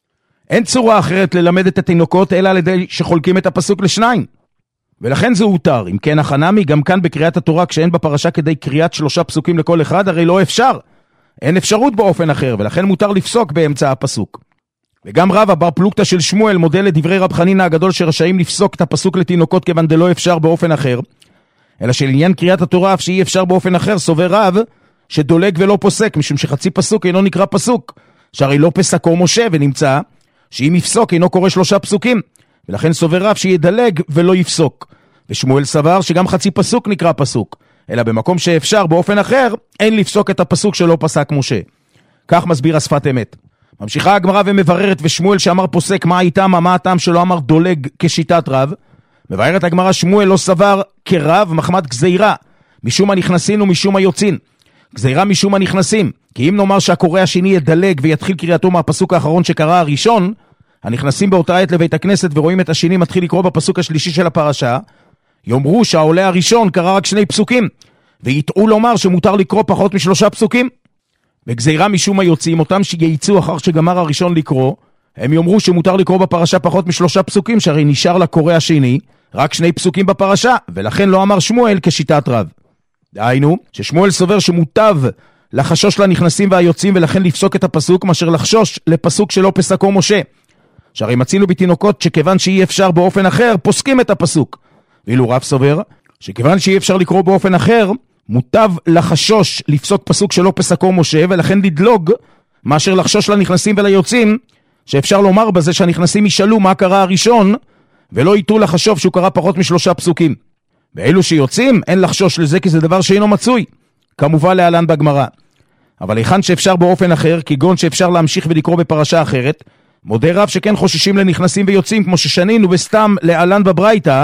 אין צורה אחרת ללמד את התינוקות אלא על ידי שחולקים את הפסוק לשניים. ולכן זה הותר. אם כן החנמי, גם כאן בקריאת התורה כשאין בפרשה כדי קריאת 3 פסוקים לכל אחד, הרי לא אפשר. אין אפשרות באופן אחר, ולכן מותר לפסוק באמצע הפסוק. וגם רבא בר פלוגתא של שמואל מודל לדברי רב חנינא הגדול שרשאים לפסוק את הפסוק לתינוקות כיוון דלא אפשר באופן אחר. אלא שלעניין קריאת התורה אף שאי אפשר באופן אחר, סובר רב שדולג ולא פוסק, משום שחצי פסוק אינו נקרא פסוק, שהרי לא פסקו משה, ונמצא שאם יפסוק אינו קורא 3 פסוקים, ולכן סובר רב שידלג ולא יפסוק. ושמואל סבר שגם חצי פסוק נקרא פסוק, אלא במקום שאפשר באופן אחר אין לפסוק את הפסוק שלא פסק משה. כך מסביר השפת אמת. ממשיכה הגמרא ומבררת, ושמואל שאמר פוסק מה איתם, מה הטעם שלא אמר דולג כשיטת רב. מבארת הגמרא שמואל לא סבר כרב מחמת גזירה, משום הנכנסין ומשום היוצין. גזירה משום הנכנסים, כי אם נאמר שהקורא השני ידלג ויתחיל קריאתו מהפסוק האחרון שקרא הראשון, הנכנסים באותה עת לבית הכנסת ורואים את השני מתחיל לקרוא בפסוק השלישי של הפרשה, יאמרו שהעולה הראשון קרא רק 2 פסוקים, ויטעו לומר שמותר לקרוא פחות מ3 פסוקים. וגזירה משום היוצאים, אותם שייצאו אחר שגמר הראשון לקרוא, הם יאמרו שמותר לקרוא בפרשה פחות מ3 פסוקים, שהרי נשאר לקורא השני רק 2 פסוקים בפרשה, ולכן לא אמר שמואל כשיטת רב. דהיינו, ששמואל סובר שמוטב לחשוש לנכנסים והיוצאים ולכן לפסוק את הפסוק, מאשר לחשוש לפסוק שלא פסקו משה. שהרי מצינו בתינוקות שכיוון שאי אפשר באופן אחר, פוסקים את הפסוק. ואילו רב סובר שכיוון שאי אפשר לקרוא באופן אחר, מוטב לחשוש לפסוק פסוק שלא פסקו משה, ולכן לדלוג, מאשר לחשוש לנכנסים וליוצאים, שאפשר לומר בזה שהנכנסים ישאלו מה קרה הראשון, ולא ייתו לחשוב שהוא קרא פחות מ3 פסוקים. ואלו שיוצאים, אין לחשוש לזה כי זה דבר שאינו מצוי, כמובן להלן בגמרא. אבל היכן שאפשר באופן אחר, כגון שאפשר להמשיך ולקרוא בפרשה אחרת, מודה רב שכן חוששים לנכנסים ויוצאים, כמו ששנינו בסתם להלן בברייתא,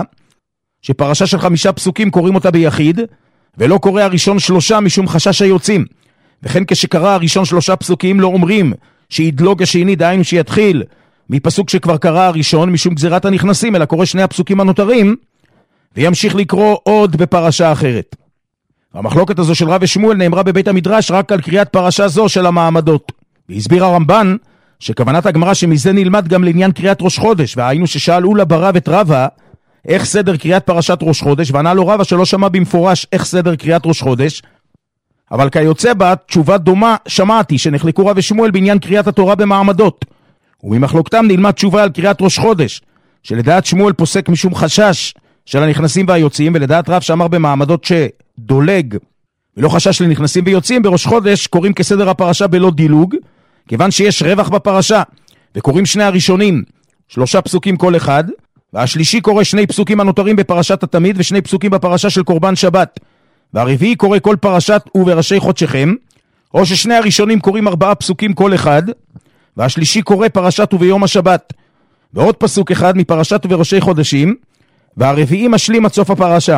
שפרשה של 5 פסוקים קוראים אותה ביחיד, ולא קורא הראשון 3 משום חשש היוצאים. וכן כשקרא הראשון 3 פסוקים לא אומרים שידלוג השני, דהיינו שיתחיל מפסוק שכבר קרא הראשון משום גזירת הנכנסים, אלא קורא 2 הפסוקים הנותרים, וימשיך לקרוא עוד בפרשה אחרת. המחלוקת הזו של רב ושמואל נאמרה בבית המדרש רק על קריאת פרשה זו של המעמדות. והסביר הרמב"ן שכוונת הגמרא שמזה נלמד גם לעניין קריאת ראש חודש, והיינו ששאלו לה ברב את רבא איך סדר קריאת פרשת ראש חודש, וענה לו רבא שלא שמע במפורש איך סדר קריאת ראש חודש, אבל כיוצא בה תשובה דומה שמעתי שנחלקו רב ושמואל בעניין קריאת התורה במעמדות, וממחלוקתם נלמד תשובה על קריאת ראש חודש, שלדעת שמואל פוסק משום חשש של הנכנסים והיוצאים, ולדעת רב שאמר במעמדות שדולג ולא חשש לנכנסים ויוצאים, בראש חודש קוראים כסדר הפרשה בלא דילוג, כיוון שיש רווח בפרשה, וקוראים 2 הראשונים 3 פסוקים כל אחד, והשלישי קורא 2 פסוקים הנותרים בפרשת התמיד ו2 פסוקים בפרשה של קורבן שבת, והרביעי קורא כל פרשת ובראשי חודשכם, או ששני הראשונים קוראים 4 פסוקים כל אחד, והשלישי קורא פרשת וביום השבת, ועוד פסוק אחד מפרשת ובראשי חודשים, והרביעי משלים עד סוף הפרשה.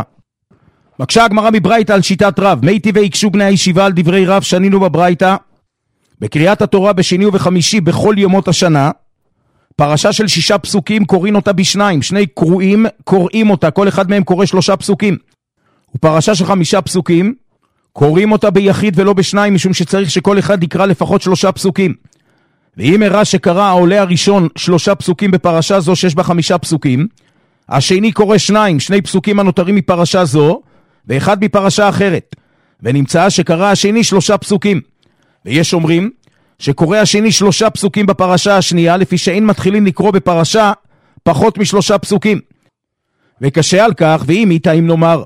מקשה הגמרא מברייתא על שיטת רב, מי טבעי יקשו בני הישיבה על דברי רב שנינו בברייתא, בקריאת התורה בשני ובחמישי בכל ימות השנה, פרשה של 6 פסוקים קוראים אותה ב2, 2 קרואים קוראים אותה, כל אחד מהם קורא 3 פסוקים. ופרשה של 5 פסוקים קוראים אותה ביחיד ולא ב2, משום שצריך שכל אחד יקרא לפחות 3 פסוקים. ואם הראה שקרא העולה הראשון 3 פסוקים בפרשה זו שיש בה 5 פסוקים, השני קורא 2 פסוקים הנותרים מפרשה זו, ואחד מפרשה אחרת, ונמצא שקרא השני 3 פסוקים. ויש אומרים שקורא השני 3 פסוקים בפרשה השנייה, לפי שאין מתחילים לקרוא בפרשה פחות מ3 פסוקים. וקשה על כך, ואם איתה אם נאמר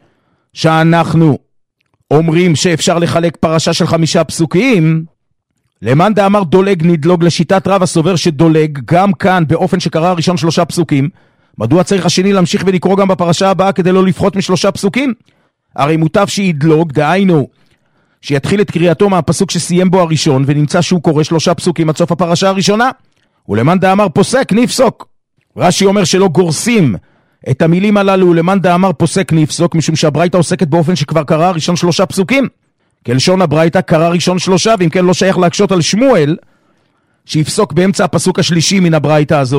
שאנחנו אומרים שאפשר לחלק פרשה של 5 פסוקים, למאן דאמר דולג נדלוג, לשיטת רב הסובר שדולג גם כאן באופן שקרא הראשון 3 פסוקים, מדוע צריך השני להמשיך ולקרוא גם בפרשה הבאה כדי לא לפחות מ3 פסוקים? הרי מוטב שידלוג, דהיינו שיתחיל את קריאתו מהפסוק שסיים בו הראשון, ונמצא שהוא קורא 3 פסוקים עד סוף הפרשה הראשונה, ולמאן דאמר פוסק נפסוק. רש"י אומר שלא גורסים את המילים הללו למאן דאמר פוסק נפסוק, משום שהברייתא עוסקת באופן שכבר קרא ראשון 3 פסוקים. כלשון הברייתא קרא ראשון 3, ואם כן לא שייך להקשות על שמואל שיפסוק באמצע הפסוק השלישי מן הברייתא הזו.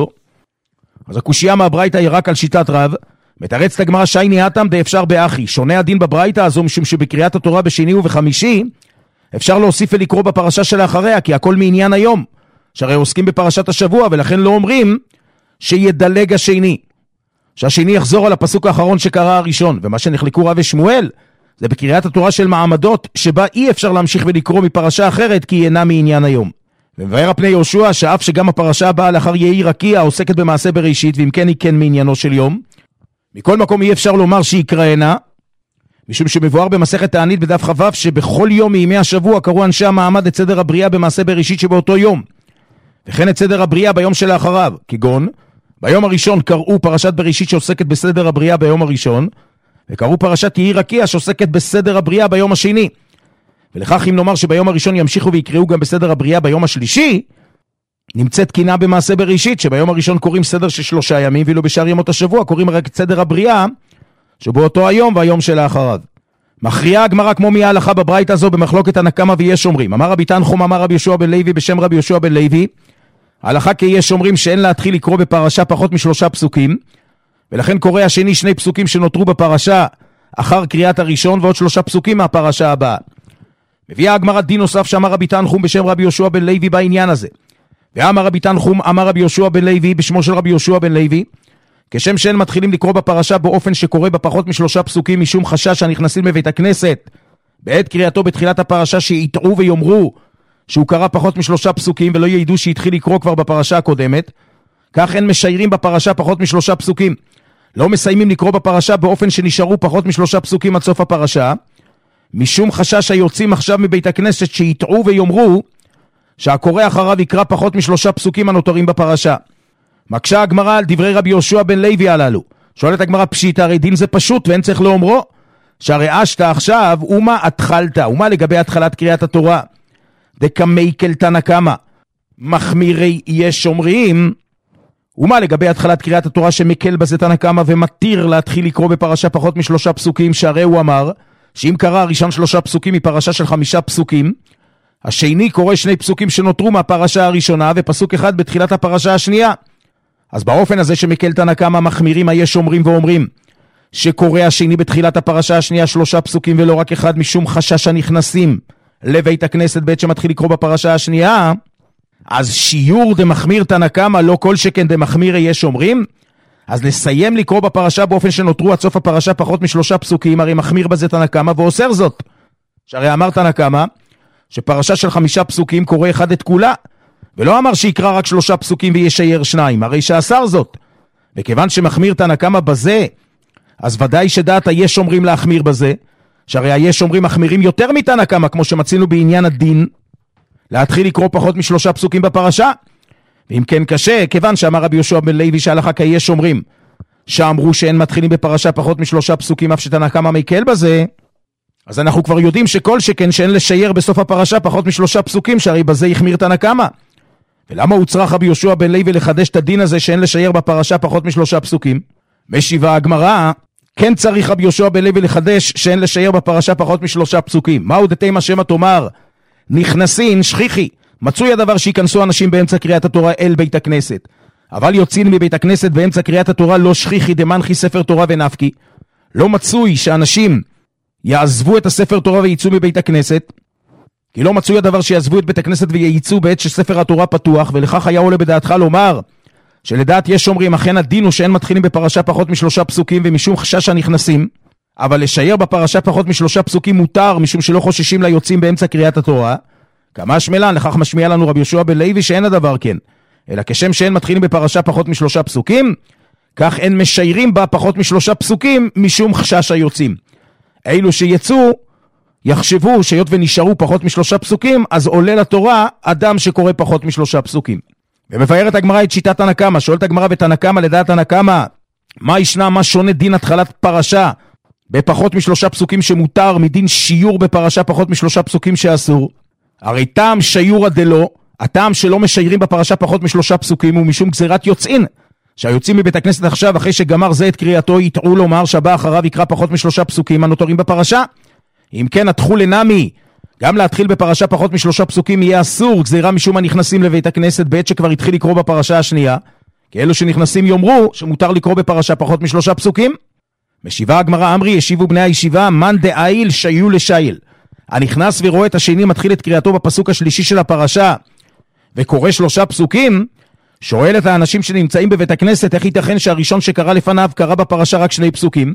אז הקושייה מהברייתא היא רק על שיטת רב. מתרצת הגמרא שייני התם דאפשר באחי. שונה הדין בברייתא הזו משום שבקריאת התורה בשני ובחמישי אפשר להוסיף ולקרוא בפרשה שלאחריה, כי הכל מעניין היום, שהרי עוסקים בפרשת השבוע, ולכן לא אומרים שידלג השני, שהשני יחזור על הפסוק האחרון שקרא הראשון. ומה שנחלקו רב ושמואל זה בקריאת התורה של מעמדות, שבה אי אפשר להמשיך ולקרוא מפרשה אחרת כי היא אינה מעניין היום. ומבאר הפני יהושע שאף שגם הפרשה הבאה לאחר יהי רקיע עוסקת במעשה בראשית, ואם כן היא כן מעניינו של יום, מכל מקום אי אפשר לומר שיקראנה, משום שמבואר במסכת תענית בדף חב"ב שבכל יום מימי השבוע קראו אנשי המעמד את סדר הבריאה במעשה בראשית שבאותו יום, וכן את סדר הבריאה ביום שלאחריו, כגון ביום הראשון קראו פרשת בראשית שעוסקת בסדר הבריאה ביום הראשון, וקראו פרשת יהי רקיע שעוסקת בסדר הבריאה ביום השני. ולכך אם נאמר שביום הראשון ימשיכו ויקראו גם בסדר הבריאה ביום השלישי, נמצאת קינה במעשה בראשית שביום הראשון קוראים סדר של 3 ימים, ואילו בשאר ימות השבוע קוראים רק את סדר הבריאה שבאותו היום והיום שלאחריו. מכריעה הגמרא כמו מי ההלכה בברייתא הזו במחלוקת הנקמה ויש אומרים. אמר רבי תנחום אמר רבי יהושע בן לוי בשם רבי יהושע בן לוי, ההלכה כי יש אומרים שאין להתחיל לקרוא בפרשה פחות מ3 פסוקים, ולכן קורא השני 2 פסוקים שנותרו בפרשה אחר קריאת הראשון ועוד 3 פסוקים מהפרשה הבאה. מביאה הגמרא דין נוסף שאמר רבי תנחום בשם רבי יהושע בן לוי בעניין הזה. ואמר רבי תנחום אמר רבי יהושע בן לוי בשמו של רבי יהושע בן לוי, כשם שאין מתחילים לקרוא בפרשה באופן שקורא בפחות מ3 פסוקים משום חשש הנכנסים לבית הכנסת בעת קריאתו בתחילת הפרשה שיטעו ויאמרו שהוא קרא פחות מ3 פסוקים ולא ידעו שהתחיל לקרוא כבר בפרשה הקודמת, כך אין משיירים בפרשה פחות מ3 פסוקים. לא מסיימים לקרוא בפרשה באופן שנשארו פחות מ3 פסוקים עד סוף הפרשה, משום חשש היוצאים עכשיו מבית הכנסת שיטעו ויאמרו שהקורא אחריו יקרא פחות מ3 פסוקים הנותרים בפרשה. מקשה הגמרא על דברי רבי יהושע בן לוי הללו. שואלת הגמרא פשיטא, הרי דין זה פשוט ואין צריך לאומרו, שהרי אשת עכשיו ומה התחלת, ומה לגבי התחלת קריאת התורה דקמייקל תנא קמא מחמירי יש אומרים, ומה לגבי התחלת קריאת התורה שמקל בזה תנא קמא ומתיר להתחיל לקרוא בפרשה פחות מ3 פסוקים, שהרי הוא אמר שאם קרא הראשון 3 פסוקים מפרשה של 5 פסוקים, השני קורא 2 פסוקים שנותרו מהפרשה הראשונה ופסוק אחד בתחילת הפרשה השנייה. אז באופן הזה שמקל תנא קמא מחמירים היש אומרים ואומרים שקורא השני בתחילת הפרשה השנייה 3 פסוקים ולא רק אחד, משום חשש הנכנסים לבית הכנסת בעת שמתחיל לקרוא בפרשה השנייה, אז שיעור דמחמיר תנא קמא לא כל שכן דמחמיר יש אומרים, אז נסיים לקרוא בפרשה באופן שנותרו עד סוף הפרשה פחות מ3 פסוקים, הרי מחמיר בזה תנא קמא ואוסר זאת. שהרי אמר תנא קמא שפרשה של 5 פסוקים קורא אחד את כולה, ולא אמר שיקרא רק 3 פסוקים וישייר 2, הרי שאסר זאת. וכיוון שמחמיר תנא קמא בזה, אז ודאי שדעת היש אומרים להחמיר בזה, שהרי היש אומרים מחמירים יותר מתנא קמא, כמו שמצינו בעניין הדין להתחיל לקרוא פחות מ3 פסוקים בפרשה. ואם כן קשה, כיוון שאמר רבי יהושע בן לוי שההלכה כיש אומרים שאמרו שאין מתחילים בפרשה פחות מ3 פסוקים אף שתנא קמא מקל בזה, אז אנחנו כבר יודעים שכל שכן שאין לשייר בסוף הפרשה פחות מ3 פסוקים, שהרי בזה יחמיר תנא קמא. ולמה הוא צריך רבי יהושע בן לוי לחדש את הדין הזה שאין לשייר בפרשה פחות מ3 פסוקים? משיבה הגמרא, כן צריך רבי יהושע בן לוי לחדש שאין לשייר בפרשה פחות מ3 פסוקים. מהו דתימה שמא תאמר נכנסין שכיחי, מצוי הדבר שיכנסו אנשים באמצע קריאת התורה אל בית הכנסת, אבל יוצאים מבית הכנסת באמצע קריאת התורה לא שכיחי דמנחי ספר תורה ונפקי. לא מצוי שאנשים יעזבו את הספר תורה וייצאו מבית הכנסת, כי לא מצוי הדבר שיעזבו את בית הכנסת וייצאו בעת שספר התורה פתוח, ולכך היה עולה בדעתך לומר שלדעת יש אומרים אכן הדין הוא שאין מתחילים בפרשה פחות מ3 פסוקים ומשום חשש הנכנסים, אבל לשייר בפרשה פחות מ3 פסוקים מותר משום שלא חוששים ליוצאים באמצע קריאת התורה. כמה שמלן, לכך משמיע לנו רבי יהושע בן לוי שאין הדבר כן, אלא כשם שאין מתחילים בפרשה פחות מ3 פסוקים, כך אין משיירים בה פחות מ3 פסוקים משום חשש היוצאים. אילו שיצאו יחשבו שיות ונשארו פחות מ3 פסוקים, אז עולה לתורה אדם שקורא פחות מ3 פסוקים. ומבארת הגמרא את שיטת תנא קמא. שואלת הגמרא בתנא קמא, לדעת תנא קמא מה ישנה, מה שונה דין התחלת פרשה בפחות מ3 פסוקים שמותר מדין שיעור בפרשה פחות מ3 פסוקים שאסור? הרי טעם שיעורא דלא הטעם שלא משיירים בפרשה פחות מ3 פסוקים הוא משום גזירת יוצאין, שהיוצאים מבית הכנסת עכשיו אחרי שגמר זה את קריאתו יתעו לומר שבא אחריו יקרא פחות מ3 פסוקים הנותרים בפרשה. אם כן התחול אינמי, גם להתחיל בפרשה פחות מ3 פסוקים יהיה אסור, גזירה משום הנכנסים לבית הכנסת בעת שכבר התחיל לקרוא בפרשה השנייה, כי אלו שנכנסים יאמרו שמותר לקרוא בפרשה פחות מ3 פסוקים. משיבה הגמרא אמרי, ישיבו בני הישיבה, מן דאיל שיו לשייל. הנכנס ורואה את השני מתחיל את קריאתו בפסוק השלישי של הפרשה וקורא 3 פסוקים, שואל את האנשים שנמצאים בבית הכנסת איך ייתכן שהראשון שקרא לפניו קרא בפרשה רק 2 פסוקים,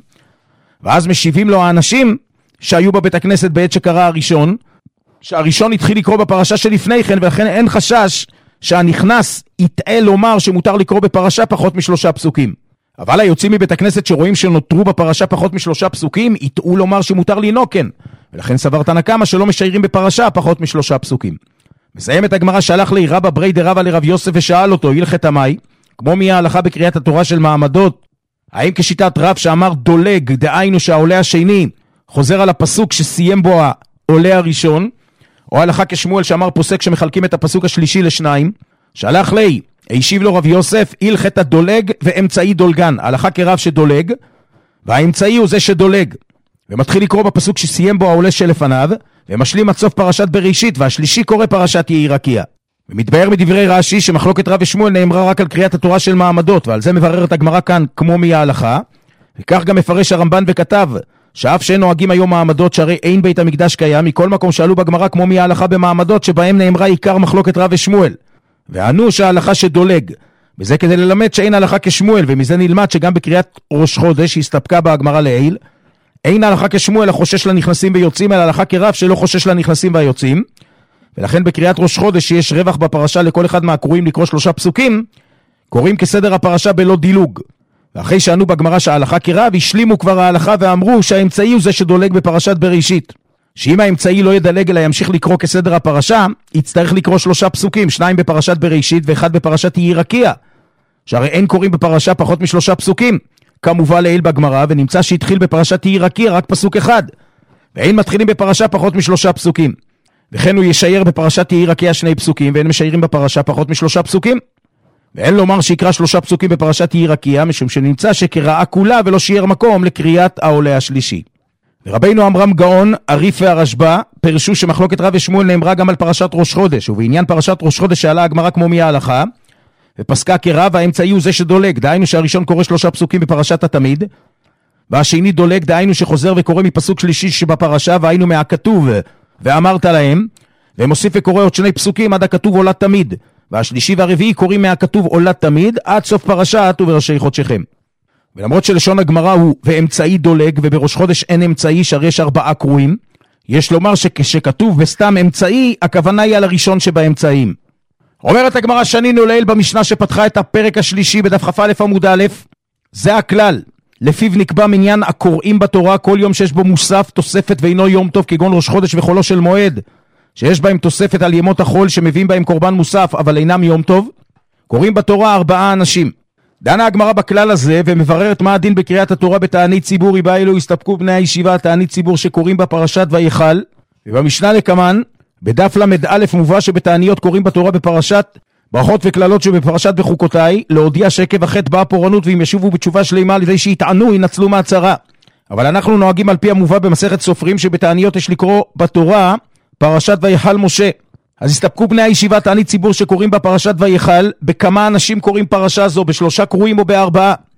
ואז משיבים לו האנשים שהיו בבית הכנסת בעת שקרא הראשון, שהראשון התחיל לקרוא בפרשה שלפני כן, ולכן אין חשש שהנכנס יטעה לומר שמותר לקרוא בפרשה פחות מ3 פסוקים. אבל היוצאים מבית הכנסת שרואים שנותרו בפרשה פחות מ3 פסוקים יטעו לומר שמותר לנוקן, ולכן סבר תנא קמא שלא משיירים בפרשה פחות מ3 פסוקים. מסיימת הגמרא, שלח לי רבא ברי דרבא לרב יוסף ושאל אותו, הלכת מאי, כמו מי ההלכה בקריאת התורה של מעמדות, האם כשיטת רב שאמר דולג, דהיינו שהעולה השני חוזר על הפסוק שסיים בו העולה הראשון, או הלכה כשמואל שאמר פוסק שמחלקים את הפסוק השלישי לשניים? שלח לי, הישיב לו רב יוסף, הלכת דולג ואמצעי דולגן, הלכה כרב שדולג, והאמצעי הוא זה שדולג, ומתחיל לקרוא בפסוק שסיים בו העולה שלפניו, ומשלים עד סוף פרשת בראשית, והשלישי קורא פרשת יהי רקיע. ומתבהר מדברי רש"י שמחלוקת רב ושמואל נאמרה רק על קריאת התורה של מעמדות, ועל זה מבררת הגמרא כאן כמו מי ההלכה, וכך גם מפרש הרמב"ן וכתב, שאף שאין נוהגים היום מעמדות שהרי אין בית המקדש קיים, מכל מקום שאלו בגמרא כמו מי ההלכה במעמדות שבהם נאמרה עיקר מחלוקת רב ושמואל, וענו שההלכה שדולג, וזה כדי ללמד שאין הלכה כשמואל, ומזה נלמד שגם בקריאת ראש חודש הסתפקה בהגמרא לעיל, אין הלכה כשמואל החושש לנכנסים ויוצאים, אלא הלכה כרב שלא חושש לנכנסים והיוצאים, ולכן בקריאת ראש חודש יש רווח בפרשה לכל אחד מהקוראים לקרוא 3 פסוקים, קוראים כסדר הפרשה בלא דילוג. ואחרי שענו בגמרא שההלכה כרב, השלימו כבר ההלכה ואמרו שהאמצעי הוא זה שדולג בפרשת בראשית. שאם האמצעי לא ידלג אלא ימשיך לקרוא כסדר הפרשה, יצטרך לקרוא 3 פסוקים, 2 בפרשת בראשית ו1 בפרשת יהי רקיע. שהרי אין קוראים בפרשה פחות מ3 פסוקים, כמובן לעיל בגמרא, ונמצא שהתחיל בפרשת יהי רקיע רק פסוק אחד, ואין מתחילים בפרשה פחות מ3 פסוקים. וכן הוא ישייר בפרשת יהי רקיע 2 פסוקים, ואין משיירים בפרשה פחות מ3 פסוקים. ואין לומר שיקרא 3 פסוקים בפרשת יהי רקיע, משום שנמצא שקראה כולה ולא שייר מקום לקריאת העולה השלישי. ורבינו אמרם גאון, עריף והרשב"א, פרשו שמחלוקת רב ושמואל נאמרה גם על פרשת ראש חודש, ובעניין פרשת ראש חודש שעלה הגמרא כמו מי ההלכה, ופסקה כרב, האמצעי הוא זה שדולג, דהיינו שהראשון קורא 3 פסוקים בפרשת התמיד, והשני דולג, דהיינו שחוזר וקורא מפסוק שלישי שבפרשה, והיינו מהכתוב, ואמרת להם, ומוסיף וקורא עוד 2 פסוקים עד הכתוב עולת תמיד, והשלישי והרביעי קוראים מהכתוב עולת תמיד, עד סוף פרשת ובראשי חודשכם. ולמרות שלשון הגמרא הוא ואמצעי דולג, ובראש חודש אין אמצעי, שהרי יש 4 קרואים, יש לומר שכשכתוב בסתם אמצעי, הכוונה היא על הראשון שבאמצעים. אומרת הגמרא שנינו לעיל במשנה שפתחה את הפרק השלישי בדף כ"א עמוד א', זה הכלל, לפיו נקבע מניין הקוראים בתורה כל יום שיש בו מוסף, תוספת ואינו יום טוב כגון ראש חודש וחולו של מועד, שיש בהם תוספת על ימות החול שמביאים בהם קורבן מוסף אבל אינם יום טוב, קוראים בתורה 4 אנשים. דנה הגמרא בכלל הזה ומבררת מה הדין בקריאת התורה בתענית ציבור, איבה אלו הסתפקו בני הישיבה תענית ציבור שקוראים בפרשת ויחל, ובמשנה לקמן בדף למד א' מובא שבתעניות קוראים בתורה בפרשת ברכות וכללות שבפרשת בחוקותיי, להודיע שעקב החטא באה פורענות ואם ישובו בתשובה שלימה על ידי שיתענו ינצלו מהצרה. אבל אנחנו נוהגים על פי המובא במסכת סופרים שבתעניות יש לקרוא בתורה פרשת ויחל משה. אז הסתפקו בני הישיבה תענית ציבור שקוראים בפרשת ויחל, בכמה אנשים קוראים פרשה זו, ב3 קרואים או ב4?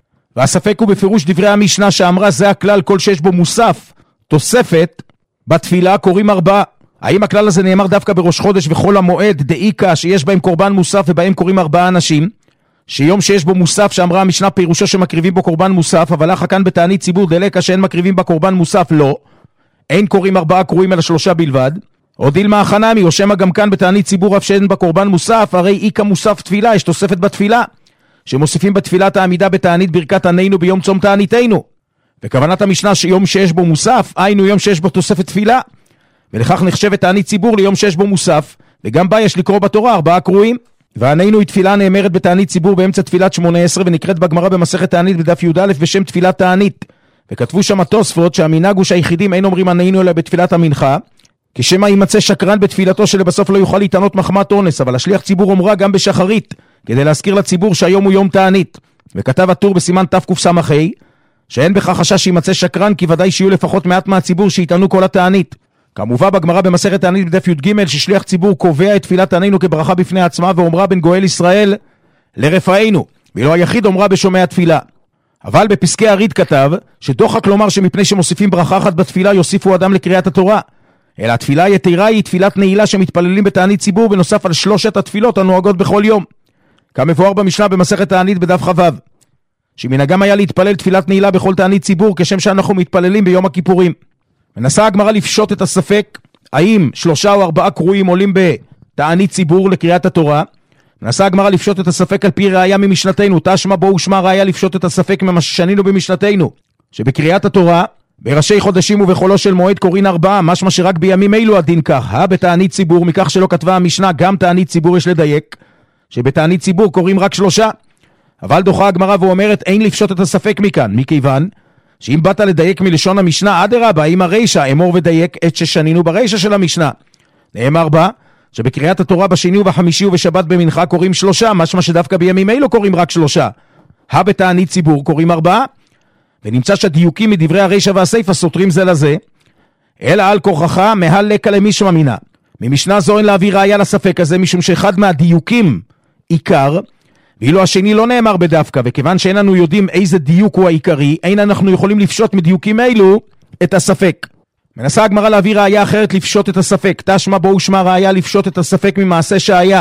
והספק הוא בפירוש דברי המשנה שאמרה זה הכלל כל שיש בו מוסף, תוספת, בתפילה קוראים 4. האם הכלל הזה נאמר דווקא בראש חודש וחול המועד דאיקה שיש בהם קורבן מוסף ובהם קוראים 4 אנשים? שיום שיש בו מוסף שאמרה המשנה פירושו שמקריבים בו קורבן מוסף, אבל אחר כאן בתענית ציבור דלקה שאין מקריבים בה קורבן מוסף, לא. אין קוראים 4 קרואים אלא 3 בלבד. או דילמה החנמי, או שמה גם כאן בתענית ציבור אף שאין בה קורבן מוסף, הרי איקה מוסף תפילה, יש תוספת בתפילה, שמוסיפים בתפילת העמידה בתענית ברכת ענינו ביום צום תעניתנו. וכוונת המשנה שיום שיש בו מוסף, היינו יום שיש בו תוספת תפילה. ולכך נחשבת תענית ציבור ליום שיש בו מוסף, וגם בה יש לקרוא בתורה 4 קרואים. וענינו היא תפילה נאמרת בתענית ציבור באמצע תפילת 18, ונקראת בגמרא במסכת תענית בדף י"א בשם תפילת תענית. וכתבו שם התוספות שהמנהג הוא שהיחידים אין אומרים ענינו אלא בתפילת המנחה, כשמה יימצא שקרן בתפילתו שלבסוף לא יוכל להתענות מחמת אונס, אבל השליח ציבור אומרה גם בשחרית, כדי להזכיר לציבור שהיום הוא יום תענית. וכתב הטור בסימן תקס"ה, שאין בכך חשש שימצא שקרן, כי ודאי שיהיו לפחות מעט מהציבור שיטענו כל התענית. כמובן בגמרא במסכת תענית בדף י"ג, ששליח ציבור קובע את תפילת תענינו כברכה בפני עצמה, ואומרה בן גואל ישראל לרפאנו, ולא היחיד אומרה בשומע התפילה. אבל בפסקי הריד כתב שדוחק לומר שמפני שמוסיפים ברכה אחת בתפילה יוסיפו אדם לקריאת התורה, אלא התפילה היתרה היא תפילת נעילה שמתפללים בתענית ציבור בנוסף על 3 התפילות הנוהגות בכל יום, כמבואר במשנה במסכת תענית בדף כ"ו, שמנהגם היה להתפלל תפילת נעילה בכל תענית ציבור כשם שאנחנו מתפללים ביום הכיפורים. מנסה הגמרא לפשוט את הספק האם 3 או 4 קרואים עולים בתענית ציבור לקריאת התורה. מנסה הגמרא לפשוט את הספק על פי ראיה ממשנתנו, תשמע בו ושמע ראיה לפשוט את הספק ממה ששנינו במשנתנו, שבקריאת התורה בראשי חודשים ובחולו של מועד קוראים 4, משמע שרק בימים אלו הדין כך. בתענית ציבור, מכך שלא כתבה המשנה גם תענית ציבור יש לדייק, שבתענית ציבור קוראים רק 3. אבל דוחה הגמרא ואומרת אין לפשוט את הספק מכאן, מכיוון שאם באת לדייק מלשון המשנה, אדרבה, אם הרישה אמור ודייק את ששנינו ברישה של המשנה. נאמר בה שבקריאת התורה בשני ובחמישי ובשבת במנחה קוראים 3, משמע שדווקא בימים אלו קוראים רק 3. בתענית ציבור קוראים 4, ונמצא שהדיוקים מדברי הרישה והסייפה סותרים זה לזה, אלא על כוחך מהל לקה למישמע מינה. ממשנה זו אין להביא ראיה לספק הזה, משום שאחד מהדיוקים עיקר, ואילו השני לא נאמר בדווקא, וכיוון שאין לנו יודעים איזה דיוק הוא העיקרי, אין אנחנו יכולים לפשוט מדיוקים אלו את הספק. מנסה הגמרא להביא ראיה אחרת לפשוט את הספק, תשמע בו ושמע ראיה לפשוט את הספק ממעשה שהיה.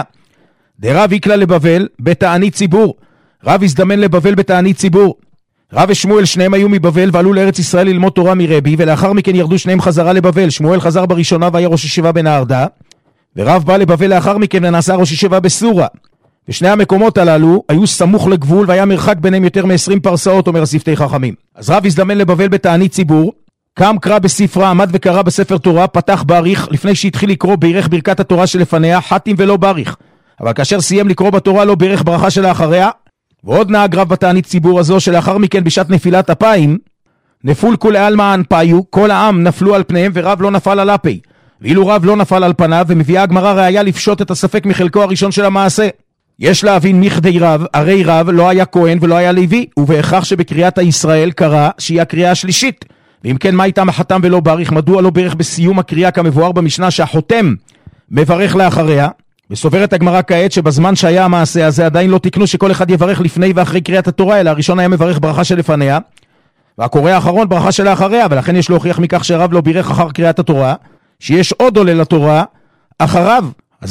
דרב יקלה לבבל בתענית ציבור, רב הזדמן לבבל בתענית ציבור. רב ושמואל שניהם היו מבבל ועלו לארץ ישראל ללמוד תורה מרבי, ולאחר מכן ירדו שניהם חזרה לבבל. שמואל חזר בראשונה והיה ראש ישיבה בנהרדה, ורב בא לבבל לאחר מכן ונעשה ראש ישיבה בסורה. ושני המקומות הללו היו סמוך לגבול והיה מרחק ביניהם יותר מ-20 פרסאות, אומר השפתי חכמים. אז רב הזדמן לבבל בתענית ציבור, קם קרא בספרה, עמד וקרא בספר תורה, פתח בריך, לפני שהתחיל לקרוא בירך ברכת התורה שלפניה, חתים ולא בריך. אבל כאשר סיים לקרוא בתורה לא בירך ברכה שלאחריה. ועוד נהג רב בתענית ציבור הזו, שלאחר מכן בשעת נפילת אפיים, נפול כולי עלמא אנפיו, כל העם נפלו על פניהם ורב לא נפל על אפי. ואילו רב לא נפל על פניו, ומביאה הגמרא ראיה לפשוט את הספק מחלקו הראשון של המעשה. יש להבין מכדי רב, הרי רב לא היה כהן ולא היה לוי, ובהכרח שבקריאת הישראל קרא שהיא הקריאה השלישית. ואם כן, מה איתם החתם ולא בריך? מדוע לא ברך בסיום הקריאה כמבואר במשנה שהחותם מברך לאחריה? וסוברת הגמרא כעת שבזמן שהיה המעשה הזה עדיין לא תקנו שכל אחד יברך לפני ואחרי קריאת התורה, אלא הראשון היה מברך ברכה שלפניה, והקורא האחרון ברכה שלאחריה, ולכן יש להוכיח מכך שרב לא בירך אחר קריאת התורה, שיש עוד עולה לתורה אחריו. אז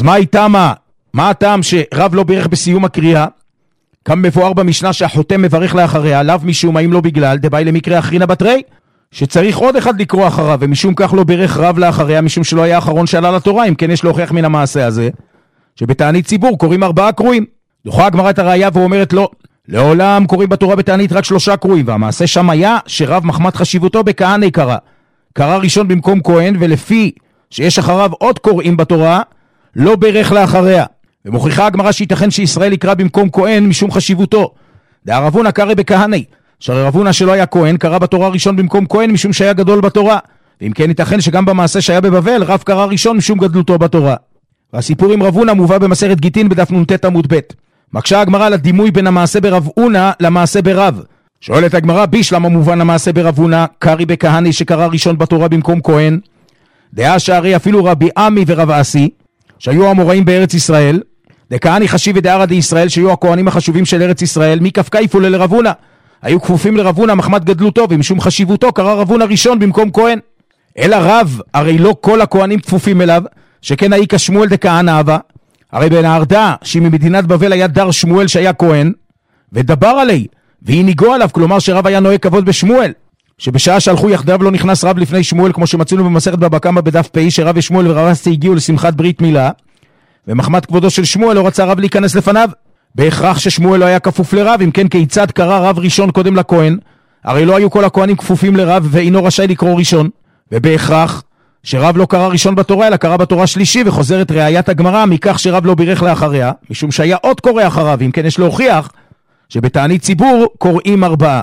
מה הטעם שרב לא בירך בסיום הקריאה? כמבואר במשנה שהחותם מברך לאחריה, לאו משום האם לא בגלל דבאי למקרה אחרינה בתרי, שצריך עוד אחד לקרוא אחריו, ומשום כך לא בירך רב לאחריה, משום שלא היה האחרון שעלה לתורה. אם כן יש להוכיח מן המעשה הזה שבתענית ציבור קוראים 4 קרואים. דוחה הגמרא את הראיה ואומרת לא, לעולם קוראים בתורה בתענית רק 3 קרואים, והמעשה שם היה שרב מחמת חשיבותו בכהני קרא ראשון במקום כהן, ולפי שיש אחריו עוד קוראים בתורה לא בירך לאחריה. ומוכיחה הגמרא שייתכן שישראל יקרא במקום כהן משום חשיבותו. דרבונה קרא בכהני, שרבונה שלא היה כהן קרא בתורה ראשון במקום כהן משום שהיה גדול בתורה. ואם כן ייתכן שגם במעשה שהיה בבבל רב קרא ראשון משום גדלותו בתורה. והסיפור עם רב הונא מובא במסכת גיטין בדף נ"ט עמוד ב'. מקשה הגמרא על הדימוי בין המעשה ברב הונא למעשה ברב. שואלת הגמרא, בישלמה מובן המעשה ברב הונא קרי בכהני שקרא ראשון בתורה במקום כהן? דעה שהרי אפילו רבי עמי ורב אסי שהיו המוראים בארץ ישראל, דכהני חשיב ודערא דישראל שהיו הכהנים החשובים של ארץ ישראל, מכפקייפו לרב הונא, היו כפופים לרב הונא מחמת גדלותו, ומשום חשיבותו קרא רב הונא ראשון במקום כהן. אלא רב, הרי לא כל הכהנים כפופים אליו, שכן היכה שמואל דכהנא הווה, הרי בנהרדה שממדינת בבל היה דר שמואל שהיה כהן, ודבר עלי והנהיגו עליו, כלומר שרב היה נוהג כבוד בשמואל, שבשעה שהלכו יחדיו לא נכנס רב לפני שמואל, כמו שמצאנו במסכת בבא קמא בדף פ', שרב ושמואל ורב אסי הגיעו לשמחת ברית מילה, ומחמת כבודו של שמואל לא רצה רב להיכנס לפניו. בהכרח ששמואל לא היה כפוף לרב, אם כן כיצד קרא רב ראשון קודם לכהן? הרי לא היו כל הכהנים כפופים לרב ואינו רשאי לקרוא ראשון. ובהכרח שרב לא קרא ראשון בתורה אלא קרא בתורה שלישי, וחוזרת ראיית הגמרא מכך שרב לא בירך לאחריה משום שהיה עוד קורא אחריו. אם כן יש להוכיח שבתענית ציבור קוראים 4.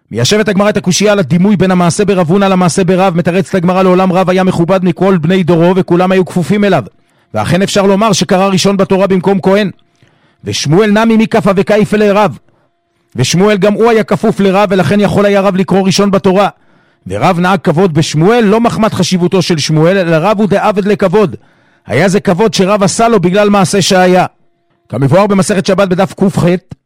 מיישבת הגמרא את הקושייה על הדימוי בין המעשה ברב הונא למעשה ברב. מתרצת הגמרא לעולם רב היה מכובד מכל בני דורו וכולם היו כפופים אליו, ואכן אפשר לומר שקרא ראשון בתורה במקום כהן. ושמואל נמי מכפה וקייף אלי רב, ושמואל גם הוא היה כפוף לרב, ולכן יכול היה רב לקרוא ראשון בתורה. ורב נהג כבוד בשמואל, לא מחמת חשיבותו של שמואל, אלא רב הוא דעבד לכבוד. היה זה כבוד שרב עשה לו בגלל מעשה שהיה. כמבואר במסכת שבת בדף ק"ח,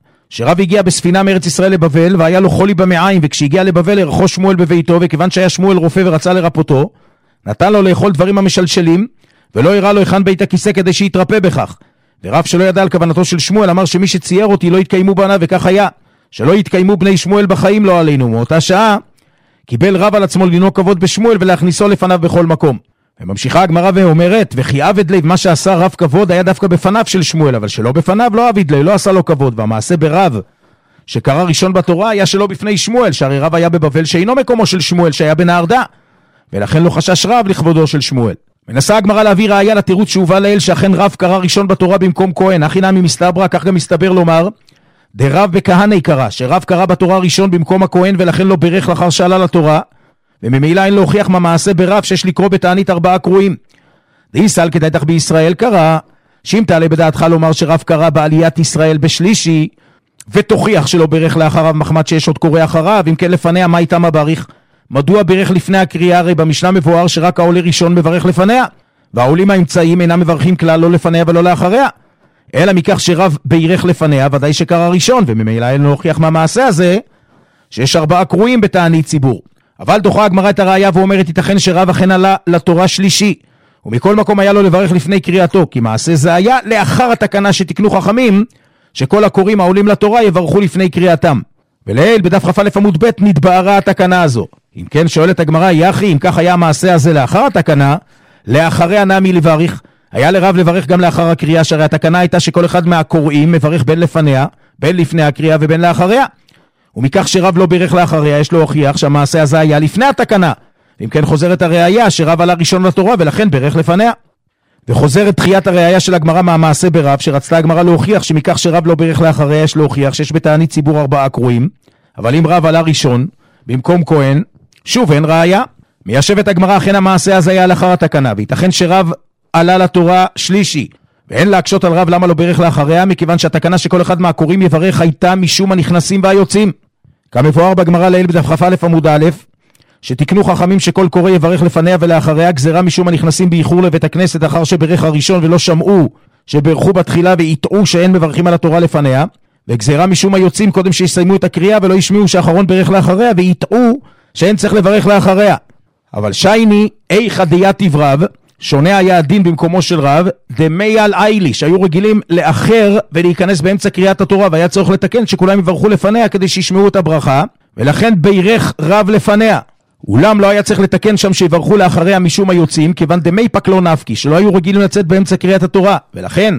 שרב הגיע בספינה מארץ ישראל לבבל, והיה לו חולי במעיים, וכשהגיע לבבל הרחו שמואל בביתו, וכיוון שהיה שמואל רופא ורצה לרפותו, נתן לו לאכול דברים המשלשלים, ולא הראה לו היכן בית הכיסא כדי שיתרפא בכך. ורב שלא ידע על כוונתו של שמואל אמר שמי שצייר אותי לא יתקיימו בניו, וכך היה, שלא יתקיימו בני שמואל בחיים לא עלינו. מאותה שעה קיבל רב על עצמו לנהוג כבוד בשמואל ולהכניסו לפניו בכל מקום. וממשיכה הגמרא ואומרת, וכי עבד לב, מה שעשה רב כבוד היה דווקא בפניו של שמואל, אבל שלא בפניו לא עבד לב, לא עשה לו כבוד. והמעשה ברב שקרא ראשון בתורה היה שלא בפני שמואל, שהרי רב היה בבבל שאינו מקומו של שמואל שהיה בנהרדה, ולכן לא חשש רב לכבודו של שמואל. מנסה הגמרא להביא ראיה לתירוץ שהובא לאל שאכן רב קרא ראשון בתורה במקום כהן. הכי נמי מסתברא, כך גם מסתבר לומר דרב בכהני קרא, שרב קרא בתורה ראשון במקום הכהן, ולכן לא ברך לאחר שעלה לתורה, וממילא אין להוכיח מה מעשה ברב שיש לקרוא בתענית 4 קרואים. דאיסל כדאיתך בישראל קרא, שאם תעלה בדעתך לומר שרב קרא בעליית ישראל בשלישי, ותוכיח שלא ברך לאחריו מחמת שיש עוד קורא אחריו, אם כן לפניה מה איתם הבריך? מדוע ברך לפני הקריאה? הרי במשנה מבואר שרק העולה ראשון מברך לפניה, והעולים האמצעיים אינם מברכים כלל לא לפניה ולא לאחריה. אלא מכך שרב בירך לפניה, ודאי שקרא ראשון, וממילא אין להוכיח מהמעשה הזה שיש 4 קרואים בתענית ציבור. אבל דוחה הגמרא את הראיה ואומרת, ייתכן שרב אכן עלה לתורה שלישי, ומכל מקום היה לו לברך לפני קריאתו, כי מעשה זה היה לאחר התקנה שתקנו חכמים, שכל הקוראים העולים לתורה יברכו לפני קריאתם. ולעיל בדף כ"א עמוד ב' נתבהרה התקנה הזו. אם כן שואלת הגמרא, יחי, אם כך היה המעשה הזה לאחר התקנה, לאחריה נמי לברך. היה לרב לברך גם לאחר הקריאה, שהרי התקנה הייתה שכל אחד מהקוראים מברך בין לפניה, בין לפני הקריאה ובין לאחריה. ומכך שרב לא בירך לאחריה, יש לו הוכיח שהמעשה הזה היה לפני התקנה. אם כן חוזרת הראיה שרב עלה ראשון לתורה ולכן בירך לפניה. וחוזרת דחיית הראיה של הגמרא מהמעשה ברב, שרצתה הגמרא להוכיח שמכך שרב לא בירך לאחריה, יש להוכיח שיש בתענית ציבור 4 קרואים. אבל אם רב עלה ראשון במקום כהן, שוב אין ראיה. מיישבת הגמרא, אכן המעשה הזה היה לאחר התקנה, וייתכן שרב עלה לתורה שלישי, ואין להקשות על רב למה לא ברך לאחריה, מכיוון שהתקנה שכל אחד מהקוראים יברך הייתה משום הנכנסים והיוצאים. כמבואר בגמרא לעיל בדף כ"א עמוד א', שתקנו חכמים שכל קורא יברך לפניה ולאחריה, גזרה משום הנכנסים באיחור לבית הכנסת אחר שברך הראשון ולא שמעו שברכו בתחילה ויטעו שאין מברכים על התורה לפניה, וגזרה משום היוצאים קודם שיסיימו את הקריאה ולא ישמיעו שאחרון ברך לאחריה ויטעו שאין צריך לברך לאחריה. אבל שייני איכא דייתיב רב, שונה היה הדין במקומו של רב, דמי על איילי, שהיו רגילים לאחר ולהיכנס באמצע קריאת התורה, והיה צורך לתקן שכולם יברכו לפניה כדי שישמעו את הברכה, ולכן בירך רב לפניה. אולם לא היה צריך לתקן שם שיברכו לאחריה משום היוצאים, כיוון דמי פק לא נפקי, שלא היו רגילים לצאת באמצע קריאת התורה, ולכן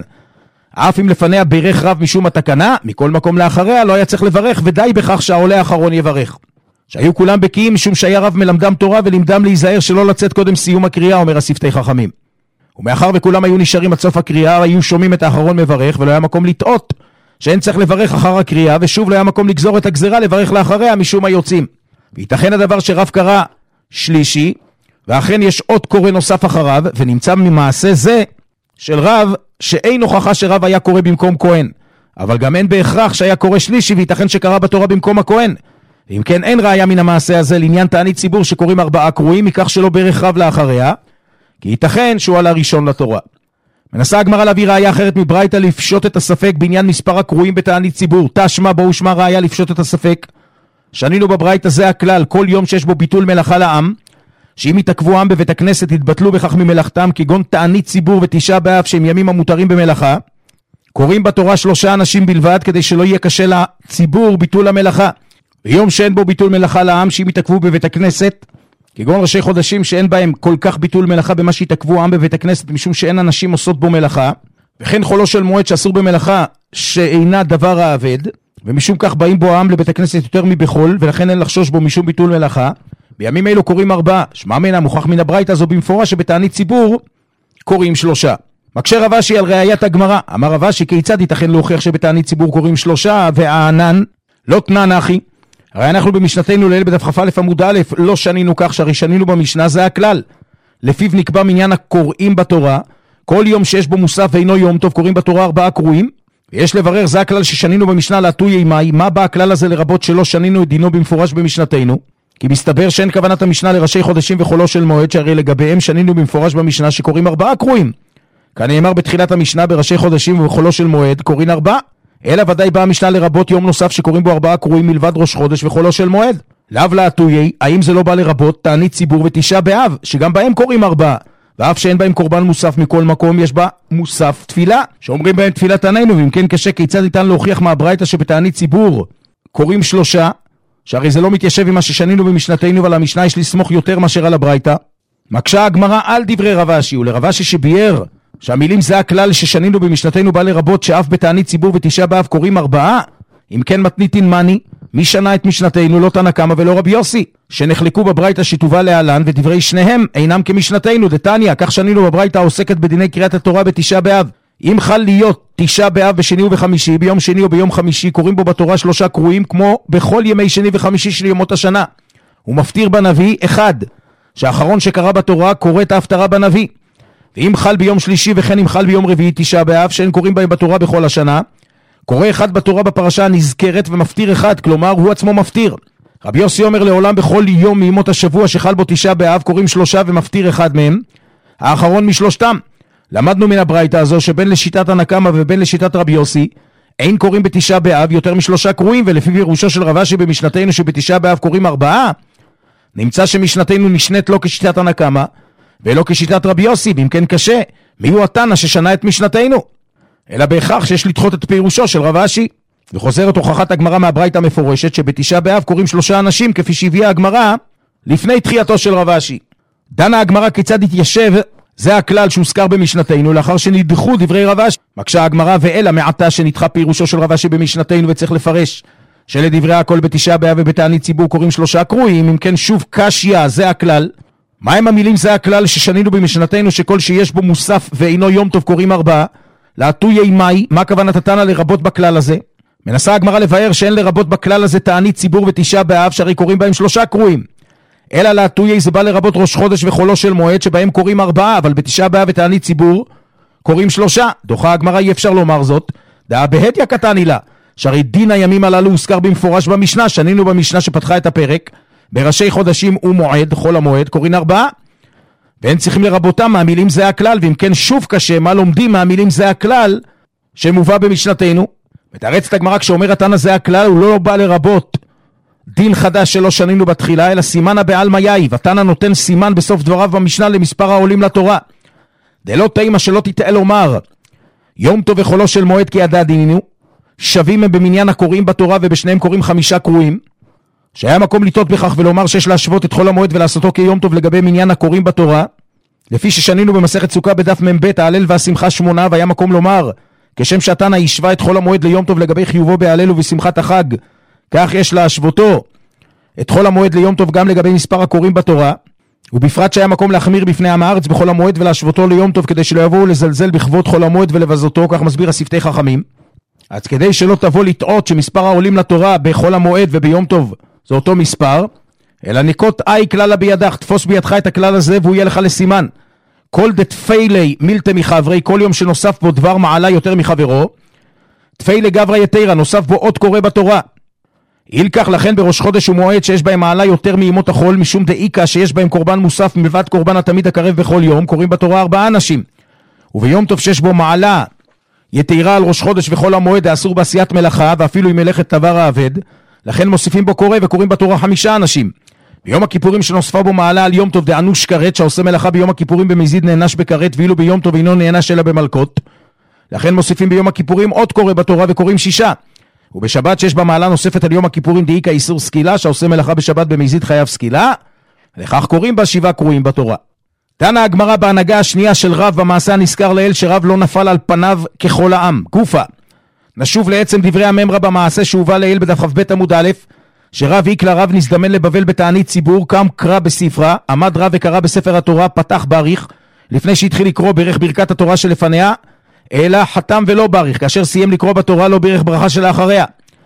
אף אם לפניה בירך רב משום התקנה, מכל מקום לאחריה לא היה צריך לברך, ודי בכך שהעולה האחרון יברך. שהיו כולם בקיאים משום שהיה רב מלמדם תורה ולמדם להיזהר שלא לצאת קודם סיום הקריאה, אומר השפתי חכמים. ומאחר וכולם היו נשארים עד סוף הקריאה, היו שומעים את האחרון מברך, ולא היה מקום לטעות שאין צריך לברך אחר הקריאה, ושוב לא היה מקום לגזור את הגזרה לברך לאחריה משום היוצאים. וייתכן הדבר שרב קרא שלישי, ואכן יש עוד קורא נוסף אחריו, ונמצא ממעשה זה של רב שאין הוכחה שרב היה קורא במקום כהן, אבל גם אין בהכרח שהיה קורא שלישי, וייתכן שקרא בתורה במקום הכהן. אם כן אין ראיה מן המעשה הזה לעניין תענית ציבור שקוראים 4 קרואים, מכך שלא ברך רב לאחריה, כי ייתכן שהוא עלה ראשון לתורה. מנסה הגמרא להביא ראיה אחרת מברייתא לפשוט את הספק בעניין מספר הקרואים בתענית ציבור. תשמע בו ושמע ראיה לפשוט את הספק. שנינו בברייתא זה הכלל, כל יום שיש בו ביטול מלאכה לעם, שאם יתעכבו עם בבית הכנסת יתבטלו בכך ממלאכתם, כגון תענית ציבור ותשעה באב שהם ימים המותרים במלאכה, קוראים בתורה 3 אנשים בלבד כדי שלא יהיה קשה לציבור ביטול המלאכה. ביום שאין בו ביטול מלאכה לעם, שאם יתעכבו בבית הכנסת, כגון ראשי חודשים שאין בהם כל כך ביטול מלאכה במה שיתעכבו עם בבית הכנסת, משום שאין אנשים עושות בו מלאכה, וכן חולו של מועד שאסור במלאכה שאינה דבר העבד, ומשום כך באים בו העם לבית הכנסת יותר מבחול, ולכן אין לחשוש בו משום ביטול מלאכה. בימים אלו קוראים 4, שמע מנה מוכח מן הברייתא זו במפורש שבתענית ציבור קוראים 3. מקשה רב אשי על ראיית הגמרא, אמר רב אשי כיצד ייתכן להוכיח שבתענית ציבור קוראים 3 והענן לא תנן אחי, הרי אנחנו במשנתנו ליל בדף כ"א עמוד א' לא שנינו כך, שהרי שנינו במשנה, זה הכלל. לפיו נקבע מניין הקוראים בתורה, כל יום שיש בו מוסף ואינו יום טוב קוראים בתורה 4 קרואים, ויש לברר, זה הכלל ששנינו במשנה להטויי מאי, מה בא הכלל הזה לרבות שלא שנינו את דינו במפורש במשנתנו? כי מסתבר שאין כוונת המשנה לראשי חודשים וחולו של מועד, שהרי לגביהם שנינו במפורש במשנה שקוראים 4 קרואים. כאן נאמר בתחילת המשנה בראשי חודשים ובחולו של מועד קוראים 4, אלא ודאי באה המשנה לרבות יום נוסף שקוראים בו 4 קרואים מלבד ראש חודש וחולו של מועד. לאו להטויי, האם זה לא בא לרבות תענית ציבור ותשעה באב, שגם בהם קוראים 4, ואף שאין בהם קורבן מוסף מכל מקום, יש בה מוסף תפילה, שאומרים בהם תפילת עננו, ואם כן קשה, כיצד ניתן להוכיח מהברייתא שבתענית ציבור קוראים 3, שהרי זה לא מתיישב עם מה ששנינו במשנתנו, ועל המשנה יש לסמוך יותר מאשר על הברייתא. מקשה הגמרא על דברי רב אשי, ולרב אשי שביאר שהמילים זה הכלל ששנינו במשנתנו בא לרבות שאף בתענית ציבור ותשעה באב קוראים 4, אם כן מתניתין מני, מי שנה את משנתנו? לא תנא קמא ולא רבי יוסי, שנחלקו בברייתא שתובא להלן, ודברי שניהם אינם כמשנתנו. דתניא, כך שנינו בברייתא העוסקת בדיני קריאת התורה בתשעה באב. אם חל להיות תשעה באב בשני ובחמישי, ביום שני או ביום חמישי קוראים בו בתורה 3 קרואים, כמו בכל ימי שני וחמישי של ימות השנה. הוא מפטיר בנביא 1, שהאחרון שקרא בתורה קורא את ההפטרה בנביא. ואם חל ביום שלישי וכן אם חל ביום רביעי תשעה באב, שאין קוראים בהם בתורה בכל השנה, קורא 1 בתורה בפרשה הנזכרת ומפטיר 1, כלומר הוא עצמו מפטיר. רבי יוסי אומר לעולם בכל יום מימות השבוע שחל בו תשעה באב קוראים 3 ומפטיר 1 מהם, האחרון משלושתם. למדנו מן הברייתא הזו שבין לשיטת תנא קמא ובין לשיטת רבי יוסי אין קוראים בתשעה באב יותר מ3 קרואים, ולפי פירושו של רב אשי במשנתנו שבתשעה באב קוראים 4, נמצא שמשנתנו נשנית לא כשיטת תנא קמא ולא כשיטת רבי יוסי, ואם כן קשה, מי הוא התנא ששנה את משנתנו? אלא בהכרח שיש לדחות את פירושו של רב אשי. וחוזרת הוכחת הגמרא מהברייתא המפורשת שבתשעה באב קוראים 3 אנשים, כפי שהביאה הגמרא לפני תחייתו של רב אשי. דנה הגמרא כיצד התיישב זה הכלל שהוזכר במשנתנו לאחר שנדחו דברי רב אשי. מקשה הגמרא ואלא מעתה שנדחה פירושו של רב אשי במשנתנו, וצריך לפרש שלדברי הכל בתשעה באב ובתענית ציבור קוראים 3 קרואים, אם כן שוב קשיא, זה הכלל. מה הם המילים זה הכלל ששנינו במשנתנו שכל שיש בו מוסף ואינו יום טוב קוראים 4? להטויי מאי, מה כוונת התנא לרבות בכלל הזה? מנסה הגמרא לבאר שאין לרבות בכלל הזה תענית ציבור ותשעה באב, שהרי קוראים בהם 3 קרואים. אלא להטויי זה בא לרבות ראש חודש וחולו של מועד שבהם קוראים 4, אבל בתשעה באב ותענית ציבור קוראים 3. דוחה הגמרא אי אפשר לומר זאת, דאה בהתיא קטני לה, שהרי דין הימים הללו הוזכר במפורש במשנה, שנינו במשנה שפתחה את הפרק, בראשי חודשים ומועד, חול המועד, קוראים 4, ואין צריכים לרבותם מהמילים זה הכלל, ואם כן שוב קשה, מה לומדים מהמילים זה הכלל שמובא במשנתנו? מתרצת הגמרא כשאומר התנא זה הכלל, הוא לא בא לרבות דין חדש שלא שנינו בתחילה, אלא סימנה בעלמא יאיב. התנא נותן סימן בסוף דבריו במשנה למספר העולים לתורה. דלא תימא שלא תטעה לומר יום טוב וחולו של מועד כי ידע דינינו, שווים הם במניין הקוראים בתורה ובשניהם קוראים 5 קרואים, שהיה מקום לטעות בכך ולומר שיש להשוות את חול המועד ולעשותו כיום טוב לגבי מניין הקוראים בתורה, לפי ששנינו במסכת סוכה בדף מ"ב ההלל והשמחה 8, והיה מקום לומר כשם שהתנא השווה את חול המועד ליום טוב לגבי חיובו בהלל ובשמחת החג, כך יש להשוותו את חול המועד ליום טוב גם לגבי מספר הקוראים בתורה, ובפרט שהיה מקום להחמיר בפני עם הארץ בחול המועד ולהשוותו ליום טוב כדי שלא יבואו לזלזל בכבוד חול המועד ולבזותו, כך מסביר השפתי חכמים. אז כדי שלא תבוא לטעות שמספר העולים לתורה בחול המועד וביום טוב זה אותו מספר, אלא ניקות אי כללה בידך, תפוס בידך את הכלל הזה והוא יהיה לך לסימן. כל דתפיילי מילתה מחברי, כל יום שנוסף בו דבר מעלה יותר מחברו, תפיילי גברה יתירה, נוסף בו עוד קורא בתורה. אילקח לכן בראש חודש ומועד שיש בהם מעלה יותר מימות החול, משום דאיקה שיש בהם קורבן מוסף מלבד קורבן התמיד הקרב בכל יום, קוראים בתורה 4 אנשים. וביום טוב שיש בו מעלה יתירה על ראש חודש וכל המועד האסור בעשיית מלאכה, ואפילו אם מלאכת דבר האבד, לכן מוסיפים בו קורא וקוראים בתורה 5 אנשים. ביום הכיפורים שנוספה בו מעלה על יום טוב דאנוש כרת, שעושה מלאכה ביום הכיפורים במזיד נענש בכרת, ואילו ביום טוב אינו נענש אלא במלכות, לכן מוסיפים ביום הכיפורים עוד קורא בתורה וקוראים 6. ובשבת שיש בה מעלה נוספת על יום הכיפורים דאיקה איסור סקילה, שעושה מלאכה בשבת במזיד חייב סקילה, לכך קוראים בה 7 קרואים בתורה. דנה הגמרא בהנהגה השנייה של רב במעשה הנזכר לאל, שרב לא נפל על פניו ככל העם. גופה. נשוב לעצם דברי הממרה במעשה שהובא לאל בדף כ"ב עמוד א', שרב איקלה רב נזדמן לבבל בתענית ציבור, קם קרא בספרה, עמד רב וקרא בספר התורה, פתח בריך, לפני שהתחיל לקרוא ברך ברכת התורה שלפניה, אלא חתם ולא בריך, כאשר סיים לקרוא בתורה לא ברך ברכה שלאחריה.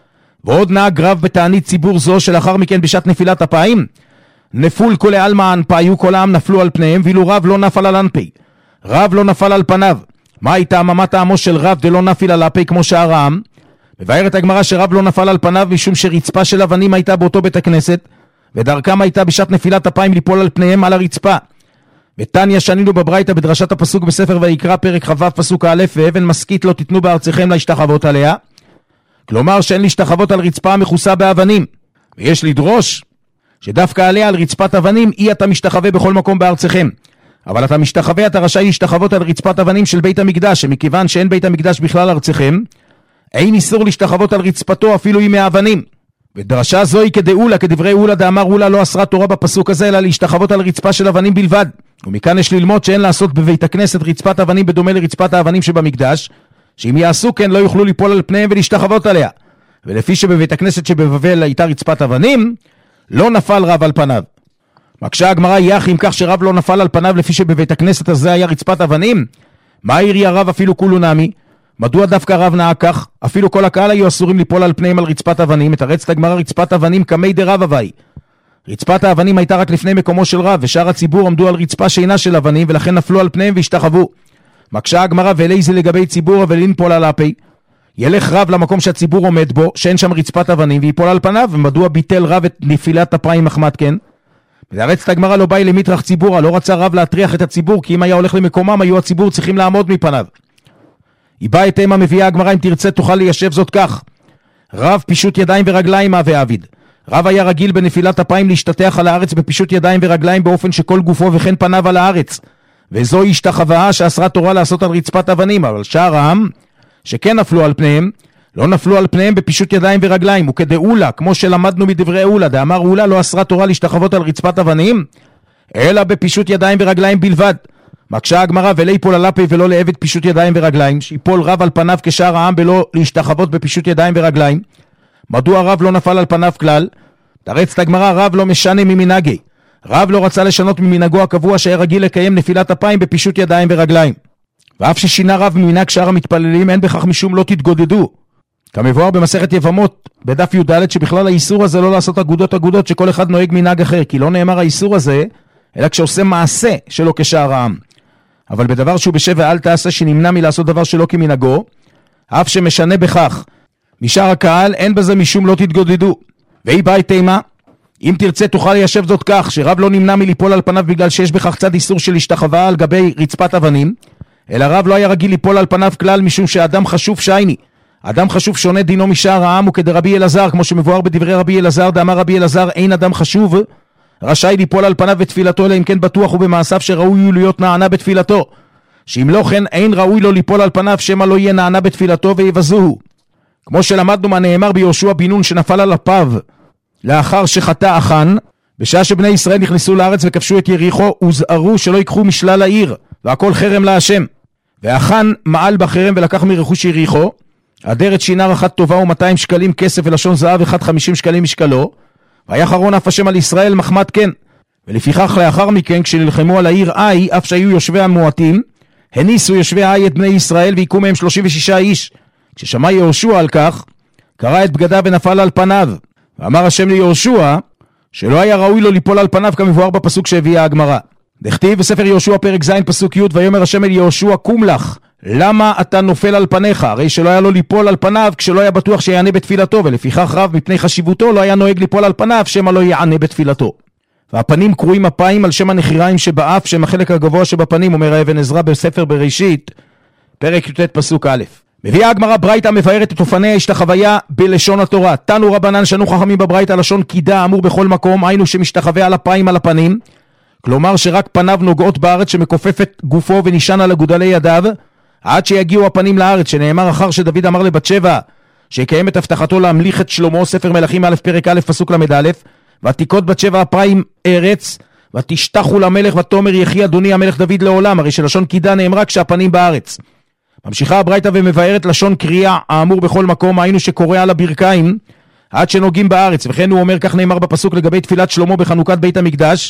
ועוד נהג רב בתענית ציבור זו שלאחר מכן בשעת נפילת אפיים, נפול כל העלמא אנפיו, כל העם נפלו על פניהם, ואילו רב לא נפל על אנפי. רב לא נפל על פניו. מה הייתה מה טעמו של רב דלא נפיל על אפי כמו שאר העם? מבארת הגמרא שרב לא נפל על פניו משום שרצפה של אבנים הייתה באותו בית הכנסת, ודרכם הייתה בשעת נפילת אפיים ליפול על פניהם על הרצפה. ותניא שנינו בברייתא בדרשת הפסוק בספר ויקרא פרק כ"ו פסוק א', ואבן משכית לא תיתנו בארצכם להשתחוות עליה. כלומר שאין להשתחוות על רצפה מכוסה באבנים, ויש לדרוש שדווקא עליה על רצפת אבנים אי אתה משתחווה בכל מקום בארצכם. אבל אתה משתחווה, אתה רשאי להשתחוות על רצפת אבנים של בית המקדש, שמכיוון שאין בית המקדש בכלל ארצכם, אין איסור להשתחוות על רצפתו אפילו עם האבנים. ודרשה זו היא כדאולה, כדברי אולה דאמר אולה לא אסרה תורה בפסוק הזה, אלא להשתחוות על רצפה של אבנים בלבד. ומכאן יש ללמוד שאין לעשות בבית הכנסת רצפת אבנים בדומה לרצפת האבנים שבמקדש, שאם יעשו כן לא יוכלו ליפול על פניהם ולהשתחוות עליה. ולפי שבבית הכנסת שבבבל הייתה רצפת אבנים, לא נפל רב על פניו. מקשה הגמרא, יח אם כך שרב לא נפל על פניו לפי שבבית הכנסת הזה היה רצפת אבנים? מה העירי הרב אפילו כולו נמי? מדוע דווקא רב נהג כך? אפילו כל הקהל היו אסורים ליפול על פניהם על רצפת אבנים. מתרצת הגמרא, רצפת אבנים כמי דרב הווי. רצפת האבנים הייתה רק לפני מקומו של רב, ושאר הציבור עמדו על רצפה שאינה של אבנים, ולכן נפלו על פניהם והשתחוו. מקשה הגמרא, ואלי זה לגבי ציבור אבל פול על אפי. ילך רב למקום שהציבור עומד בו, שאין שם רצפת אבנים, ויפול על פניו. ומדוע ביטל רב את נפילת אפיים מחמת כן? מתרצת הגמרא, לא באי למטרח ציבורה, לא רצה רב להטריח את הציבור, כי אם היה הולך למקומם היו הציבור צריכים לעמוד מפניו. היא באה את אימה, מביאה הגמרא, אם תרצה תוכל ליישב זאת כך. רב פישוט ידיים ורגליים מהווה עביד. רב היה רגיל בנפילת אפיים להשתטח על הארץ בפישוט ידיים ורגליים באופן שכל גופו וכן פניו על הארץ. וזו השתחווה שאסרה תורה לעשות על רצפת אבנים, אבל שאר העם שכן נפלו על פניהם, לא נפלו על פניהם בפישוט ידיים ורגליים, וכדאולה, כמו שלמדנו מדברי אולה, דאמר אולה לא אסרה תורה להשתחוות על רצפת אבנים, אלא בפישוט ידיים ורגליים בלבד. מקשה הגמרא, ולא יפול על אפי ולא לעבד פישוט ידיים ורגליים, שיפול רב על פניו כשאר העם בלא להשתחוות בפישוט ידיים ורגליים. מדוע רב לא נפל על פניו כלל? תרצת הגמרא, רב לא משנה ממנהגי. רב לא רצה לשנות ממנהגו הקבוע שהיה רגיל לקיים נפילת אפיים בפישוט ידיים ורגליים. ואף ששינה רב ממנהג שאר המתפללים, אין בכך משום לא תתגודדו. כמבואר במסכת יבמות בדף י"ד, שבכלל האיסור הזה לא לעשות אגודות שכל אחד נוהג מנהג אחר, כי לא נאמר האיסור הזה אלא כשעושה מעשה שלא כשאר העם. אבל בדבר שהוא בשב ואל תעשה, שנמנע מלעשות דבר שלא כמנהגו, אף שמשנה בכך משאר הקהל, אין בזה משום לא תתגודדו. והיא באה תימה, אם תרצה תוכל ליישב זאת כך, שרב לא נמנע מליפול על פניו בגלל שיש בכך צד איסור של השתחווה על גבי רצפת אבנים, אלא רב לא היה רגיל ליפול על פניו כלל, משום שאדם חשוב שייני. אדם חשוב שונה דינו משאר העם, וכדרבי אלעזר, כמו שמבואר בדברי רבי אלעזר, דאמר רבי אלעזר, אין אדם חשוב רשאי ליפול על פניו בתפילתו, אלא אם כן בטוח ובמעשיו שראוי הוא להיות נענה בתפילתו, שאם לא כן אין ראוי לו ליפול על פניו, שמא לא יהיה נענה בתפילתו ויבזוהו. כמו שלמדנו מה נאמר ביהושע בן נון שנפל על אפיו לאחר שחטא אחן, בשעה שבני ישראל נכנסו לארץ וכבשו את יריחו, הוזהרו שלא ייקחו משלל העיר, והכל חרם להשם. ואחן מעל בחרם ולקח מרכוש יריחו, אדרת שינר אחת טובה ו200 שקלים כסף ולשון זהב, 50 שקלים משקלו, והיה חרון אף השם על ישראל מחמת כן. ולפיכך לאחר מכן כשנלחמו על העיר איי, אף שהיו יושבי המועטים, הניסו יושבי איי את בני ישראל ויקום מהם 36 איש. כששמע יהושע על כך, קרא את בגדיו ונפל על פניו. ואמר השם ליהושע שלא היה ראוי לו ליפול על פניו, כמבואר בפסוק שהביאה הגמרא. דכתיב בספר יהושע פרק ז' פסוק י', ויאמר השם אל יהושע, קום לך, למה אתה נופל על פניך? הרי שלא היה לו ליפול על פניו כשלא היה בטוח שיענה בתפילתו, ולפיכך רב מפני חשיבותו לא היה נוהג ליפול על פניו שמא לא יענה בתפילתו. והפנים קרויים אפיים על שם הנחיריים שבאף, שם החלק הגבוה שבפנים, אומר האבן עזרא בספר בראשית פרק י"ט פסוק א'. מביאה הגמרא ברייתא מבארת את אופני ההשתחוויה בלשון התורה. תנו רבנן שנו חכמים בברייתא לשון קידה, אמור בכל מקום, היינו שמשתחווה על אפיים על הפנים, כלומר שרק פניו נוגעות בארץ, שמכופפת גופו ונשען על אגודלי ידיו עד שיגיעו הפנים לארץ, שנאמר אחר שדוד אמר לבת שבע שיקיים את הבטחתו להמליך את שלמה, ספר מלכים א' פרק א' פסוק למד א', ותיקות בת שבע אפיים ארץ ותשתחו למלך ותאמר יחי אדוני המלך דוד לעולם. הרי שלשון קידה נאמרה כשהפנים בארץ. ממשיכה הברייתא ומבארת לשון קריאה, האמור בכל מקום, היינו שקורא על הברכיים עד שנוגעים בארץ. וכן הוא אומר, כך נאמר בפסוק לגבי תפילת שלמה בחנוכת בית המקדש,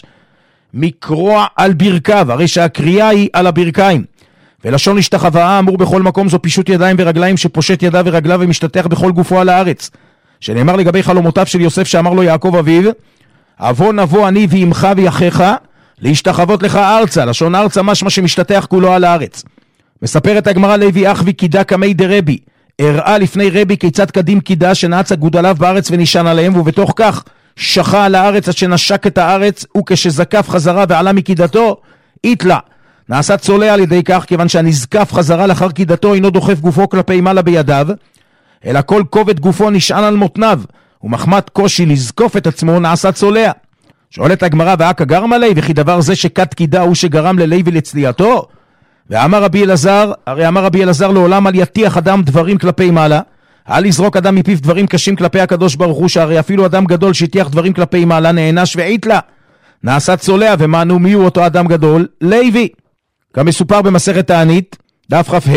מקרוע על ברכיו, הרי שהקריאה היא על הברכיים. ולשון השתחווה, האמור בכל מקום, זו פישוט ידיים ורגליים, שפושט ידיו ורגליו ומשתטח בכל גופו על הארץ. שנאמר לגבי חלומותיו של יוסף שאמר לו יעקב אביו, אבוא נבוא אני ואימך ויחיך להשתחוות לך ארצה, לשון ארצה משמע שמשתתח כולו על הארץ. מספרת הגמרא לוי אחווי קידה קמי דרבי, הראה לפני רבי כיצד קדים קידה שנעץ הגודליו בארץ ונשען עליהם, ובתוך כך שחה על הארץ עד שנשק את הארץ, וכשזקף חזרה ועלה מקידתו, איתלה. נעשה צולע על ידי כך, כיוון שהנזקף חזרה לאחר קידתו אינו דוחף גופו כלפי מעלה בידיו, אלא כל כובד גופו נשען על מותניו, ומחמת קושי לזקוף את עצמו נעשה צולע. שואלת הגמרא, ואקא גרמה לי, וכי דבר זה שקד קידה הוא שגרם ללוי לצליעתו? ואמר רבי אלעזר, הרי אמר רבי אלעזר לעולם אל יטיח אדם דברים כלפי מעלה, אל יזרוק אדם מפיו דברים קשים כלפי הקדוש ברוך הוא, שהרי אפילו אדם גדול שהטיח דברים כלפי מעלה נענש ועיתלה, נעשה צולע, ומענו מי הוא אותו אדם גדול? לוי. כמסופר במסכת תענית, דף כ"ה,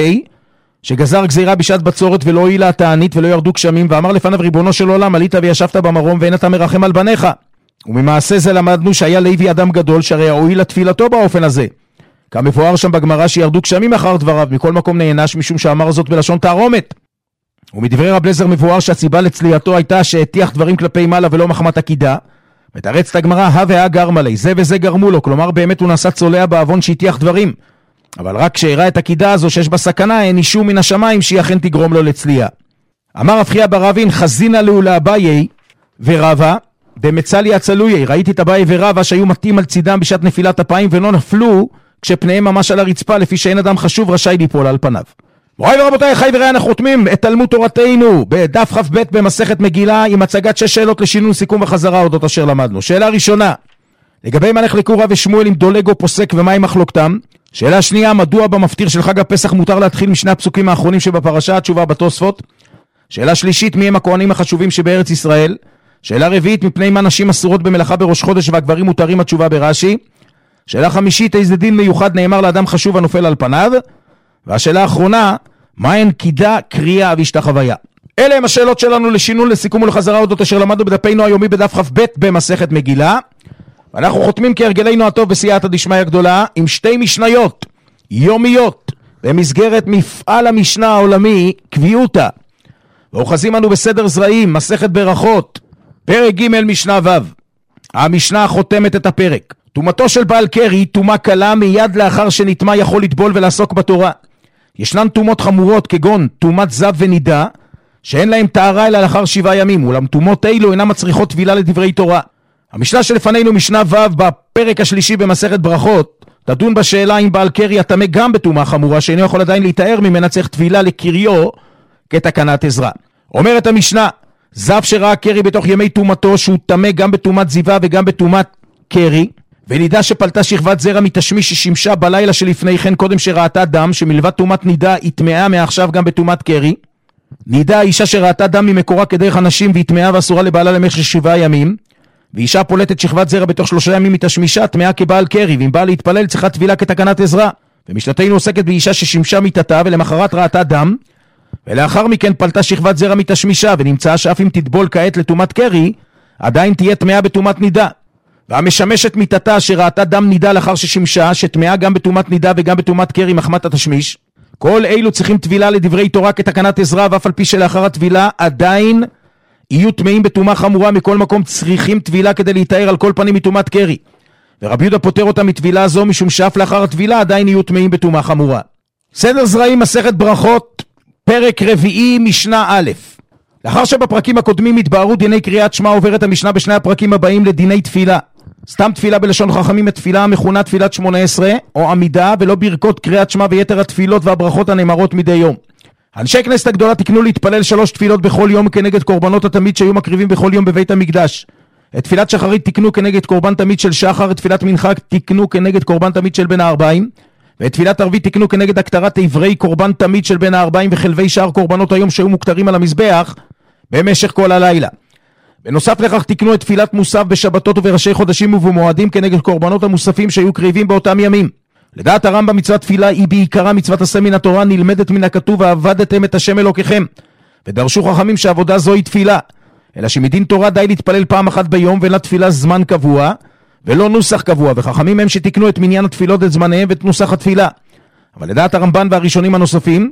שגזר גזירה בשעת בצורת ולא הועילה התענית ולא ירדו גשמים, ואמר לפניו ריבונו של עולם, עלית וישבת במרום ואין אתה מרחם על בניך. וממעשה זה למדנו שהיה לוי אדם גדול, שהרי הועילה תפילתו באופן הזה. כמבואר שם בגמרא שירדו גשמים אחר דבריו, מכל מקום נענש משום שאמר זאת בלשון תערומת. ומדברי רב אליעזר מבואר שהסיבה לצליעתו הייתה שהטיח דברים כלפי מעלה ולא מחמת הקידה. מתרצת הגמרא, והא גרמה לי, זה וזה גרמו לו, כלומר באמת הוא נעשה צולע בעוון שהטיח דברים. אבל רק כשהראה את הקידה הזו שיש בה סכנה, אין אישור מן השמיים שהיא אכן תגרום לו לצליעה. אמר רב חייא בר אבין, חזינה לו לאביי ורבא דמצלי הצלויי, ראיתי את אביי ורבא שהיו מתים על צידם בשעת נפילת אפיים ולא נפלו כשפניהם ממש על הרצפה, לפי שאין אדם חשוב רשאי ליפול על פניו. מוריי ורבותיי, חי ורעי, אנחנו חותמים את תלמוד תורתנו בדף כ"ב במסכת מגילה עם הצגת 6 שאלות לשינון, סיכום וחזרה אודות אשר למדנו. שאלה ראשונה, לגבי מה נחלקו רב ושמואל עם דולג או פוסק ומה עם מחלוקתם? שאלה שנייה, מדוע במפטיר של חג הפסח מותר להתחיל משני הפסוקים האחרונים שבפרשה? התשובה בתוספות. שאלה שלישית, מי הם הכהנים החשובים שבארץ ישראל? שאלה רביעית, מפני מה נשים אסורות במלאכה בראש חודש והגברים מותרים? התשובה ברש"י. שאלה חמישית, איזה דין מיוחד נאמר לאדם חשוב הנופל על פניו? והשאלה האחרונה, מהן קידה, קריאה והשתחוויה? אלה הם השאלות שלנו לשינון, לסיכום ולחזרה אודות אשר למדנו בדפנו היומי בדף כ"ב במסכת מגילה. ואנחנו חותמים כהרגלנו הטוב בסייעתא דשמיא הגדולה עם 2 משניות יומיות במסגרת מפעל המשנה העולמי קביעותא. ואוחזים אנו בסדר זרעים, מסכת ברכות, פרק ג' משנה ו'. המשנה חותמת את הפרק. תומתו של בעל קרי, תומה קלה, מיד לאחר שנטמא יכול לטבול ולעסוק בתורה. ישנן תומות חמורות כגון תומת זב ונידה, שאין להם טהרה אלא לאחר 7 ימים, אולם תומות אלו אינן מצריכות טבילה לדברי תורה. המשנה שלפנינו משנה ו' בפרק השלישי במסכת ברכות, תדון בשאלה אם בעל קרי הטמא גם בתומה חמורה שאינו יכול עדיין להתאר ממנה, צריך טבילה לקריו כתקנת עזרא. אומרת המשנה, זב שראה קרי בתוך ימי תומתו שהוא טמא גם בתומת זיווה וגם בתומת קרי, ונידה שפלטה שכבת זרע מתשמיש ששימשה בלילה שלפני כן קודם שראתה דם, שמלבד תומת נידה היא טמאה מעכשיו גם בתומת קרי. נידה אישה שראתה דם ממקורה כדרך הנשים והיא טמאה ואסורה לבעלה למשך 7 ימים, ואישה פולטת שכבת זרע בתוך 3 ימים מתשמישה, טמאה כבעל קרי, ואם באה להתפלל צריכה טבילה כתקנת עזרא. ומשנתנו עוסקת באישה ששימשה מיתתה ולמחרת ראתה דם, ולאחר מכן פלטה שכבת זרע מתשמישה, ונמצאה שאף אם תטבול כעת לתומת קרי, עדיין תהיה טמאה בתומת נידה. והמשמשת מיתתה שראתה דם נידה לאחר ששימשה, שטמאה גם בתומת נידה וגם בתומת קרי מחמת התשמיש, כל אלו צריכים טבילה לדברי תורה כתקנת עזרא, ואף על פי שלאחר הטבילה עדיין יהיו טמאים בתומה חמורה. מכל מקום צריכים טבילה כדי להתאר על כל פנים מתומת קרי, ורבי יהודה פוטר אותה מטבילה זו משום שאף לאחר הטבילה עדיין יהיו טמאים בתומה חמורה. סדר זרעים, מסכת ברכות, פרק רביעי, משנה א'. לאחר שבפרקים הקודמים התבארו דיני קריאת שמע, עוברת המשנה בשני הפרקים הבאים לדיני תפילה. סתם תפילה בלשון חכמים התפילה המכונה תפילת 18 או עמידה, ולא ברכות קריאת שמע ויתר התפילות והברכות הנאמרות מדי יום. אנשי כנסת הגדולה תקנו להתפלל 3 תפילות בכל יום כנגד קורבנות התמיד שהיו מקריבים בכל יום בבית המקדש. את תפילת שחרית תקנו כנגד קורבן תמיד של שחר, את תפילת מנחה תקנו כנגד קורבן תמיד של בין הערביים, ואת תפילת ערבית תקנו כנגד הקטרת עברי קורבן תמיד של בין הערביים וחלבי שאר קורבנות היום שהיו מוקטרים על המזבח במשך כל הלילה. בנוסף לכך תקנו את תפילת מוסף בשבתות ובראשי חודשים ובמועדים כנגד קורבנות המוספים שהיו קריבים באותם ימים. לדעת הרמב"ם מצוות תפילה היא בעיקרה מצוות עשה מן התורה, נלמדת מן הכתוב ועבדתם את השם אלוקיכם, ודרשו חכמים שעבודה זו היא תפילה, אלא שמדין תורה די להתפלל פעם אחת ביום ואין לתפילה זמן קבוע ולא נוסח קבוע, וחכמים הם שתקנו את מניין התפילות את זמניהם ואת נוסח התפילה. אבל לדעת הרמב"ן והראשונים הנוספים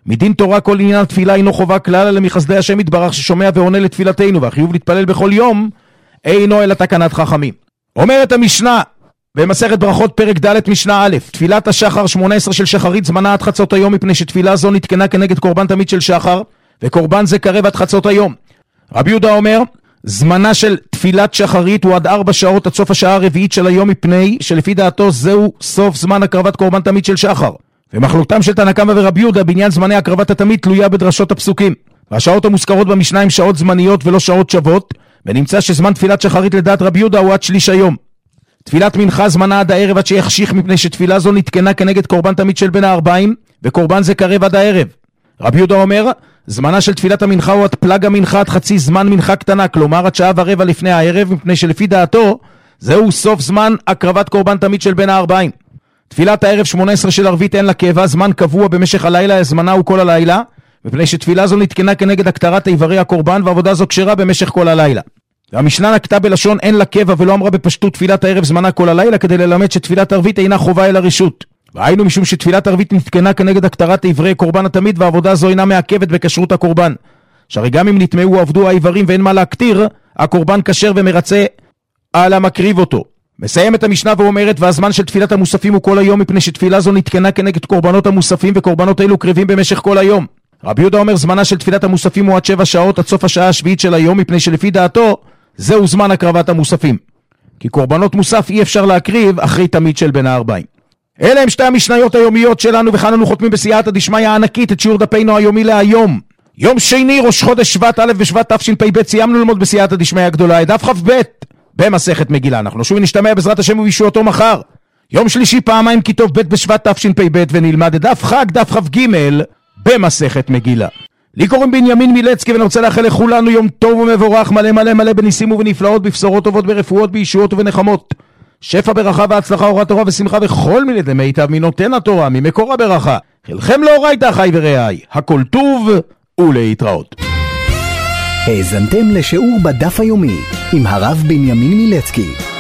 מדין תורה כל עניין התפילה אינו חובה כלל, אלא מחסדי השם יתברך ששומע ועונה לתפילתנו, והחיוב להתפלל בכל יום אינו אלא תקנת חכמים. אומרת המשנה במסכת ברכות פרק ד' משנה א', תפילת השחר 18 של שחרית זמנה עד חצות היום, מפני שתפילה זו נתקנה כנגד קורבן תמיד של שחר, וקורבן זה קרב עד חצות היום. רבי יהודה אומר, זמנה של תפילת שחרית הוא עד 4 שעות עד סוף השעה הרביעית של היום, מפני שלפי דעתו זהו סוף זמן הקרבת קורבן תמיד של שחר. ומחלוקתם של תנא קמא ורבי יהודה בעניין זמני הקרבת התמיד תלויה בדרשות הפסוקים. והשעות המוזכרות במשנה הם שעות זמניות ולא שעות שוות, ונמצא שזמן תפילת שחרית לדעת רבי יהודה הוא עד שליש היום. תפילת מנחה זמנה עד הערב עד שיחשיך, מפני שתפילה זו נתקנה כנגד קורבן תמיד של בין ה-40, וקורבן זה קרב עד הערב. רבי יהודה אומר, זמנה של תפילת המנחה הוא עד פלג המנחה עד חצי זמן מנחה קטנה, כלומר עד שעה ורבע לפני הערב, מפני שלפי דעתו זהו סוף זמן הקרבת קורבן תמיד של בין ה-40. תפילת הערב 18 של ערבית אין לה קבע, זמן קבוע במשך הלילה, זמנה הוא כל הלילה, מפני שתפילה זו נתקנה כנגד הקטרת איברי הקורבן, ועבודה זו כשרה במשך כל הלילה. והמשנה נקטה בלשון אין לה קבע ולא אמרה בפשטות תפילת הערב זמנה כל הלילה, כדי ללמד שתפילת ערבית אינה חובה אלא רשות. והיינו משום שתפילת ערבית נתקנה כנגד הקטרת איברי קורבן התמיד, ועבודה זו אינה מעכבת בכשרות הקורבן. שהרי גם אם נטמעו או עבדו האיברים ואין מה להקטיר, הקורבן כשר ומרצה על המקריב אותו. מסיימת המשנה ואומרת, והזמן של תפילת המוספים הוא כל היום, מפני שתפילה זו נתקנה כנגד קורבנות המוספים, וקורבנות אלו קרבים במשך כל היום. רבי יהודה אומר, זמנה של תפילת המוספים הוא עד 7 שעות עד סוף השעה השביעית של היום, מפני שלפי דעתו זהו זמן הקרבת המוספים. כי קורבנות מוסף אי אפשר להקריב אחרי תמיד של בין ה-40. אלה הם שתי המשניות היומיות שלנו, וכאן אנו חותמים בסייעתא דשמיא הענקית את שיעור דפנו היומי להיום. יום שני, ראש חודש שבט א' בשבט תשפ"ב, סיימנו ללמוד בסייעתא דשמיא הגדולה את דף כ"ב במסכת מגילה. אנחנו שוב נשתמע בעזרת השם ובישועתו מחר. יום שלישי פעמיים כיתוב ב' בשבט תשפ"ב, ונלמד את דף חג דף כ"ג במסכת מגילה. לי קוראים בנימין מילצקי, ואני רוצה לאחל לכולנו יום טוב ומבורך, מלא מלא מלא בניסים ובנפלאות, בבשורות טובות, ברפואות, בישועות ובנחמות, שפע ברכה והצלחה, אורת תורה ושמחה וכל מיני דמיטב מנותן התורה, ממקור הברכה. חלכם לאורייתא אחי ורעי, הכל טוב ולהתראות. האזנתם לשיעור בדף היומי עם הרב בנימין מילצקי.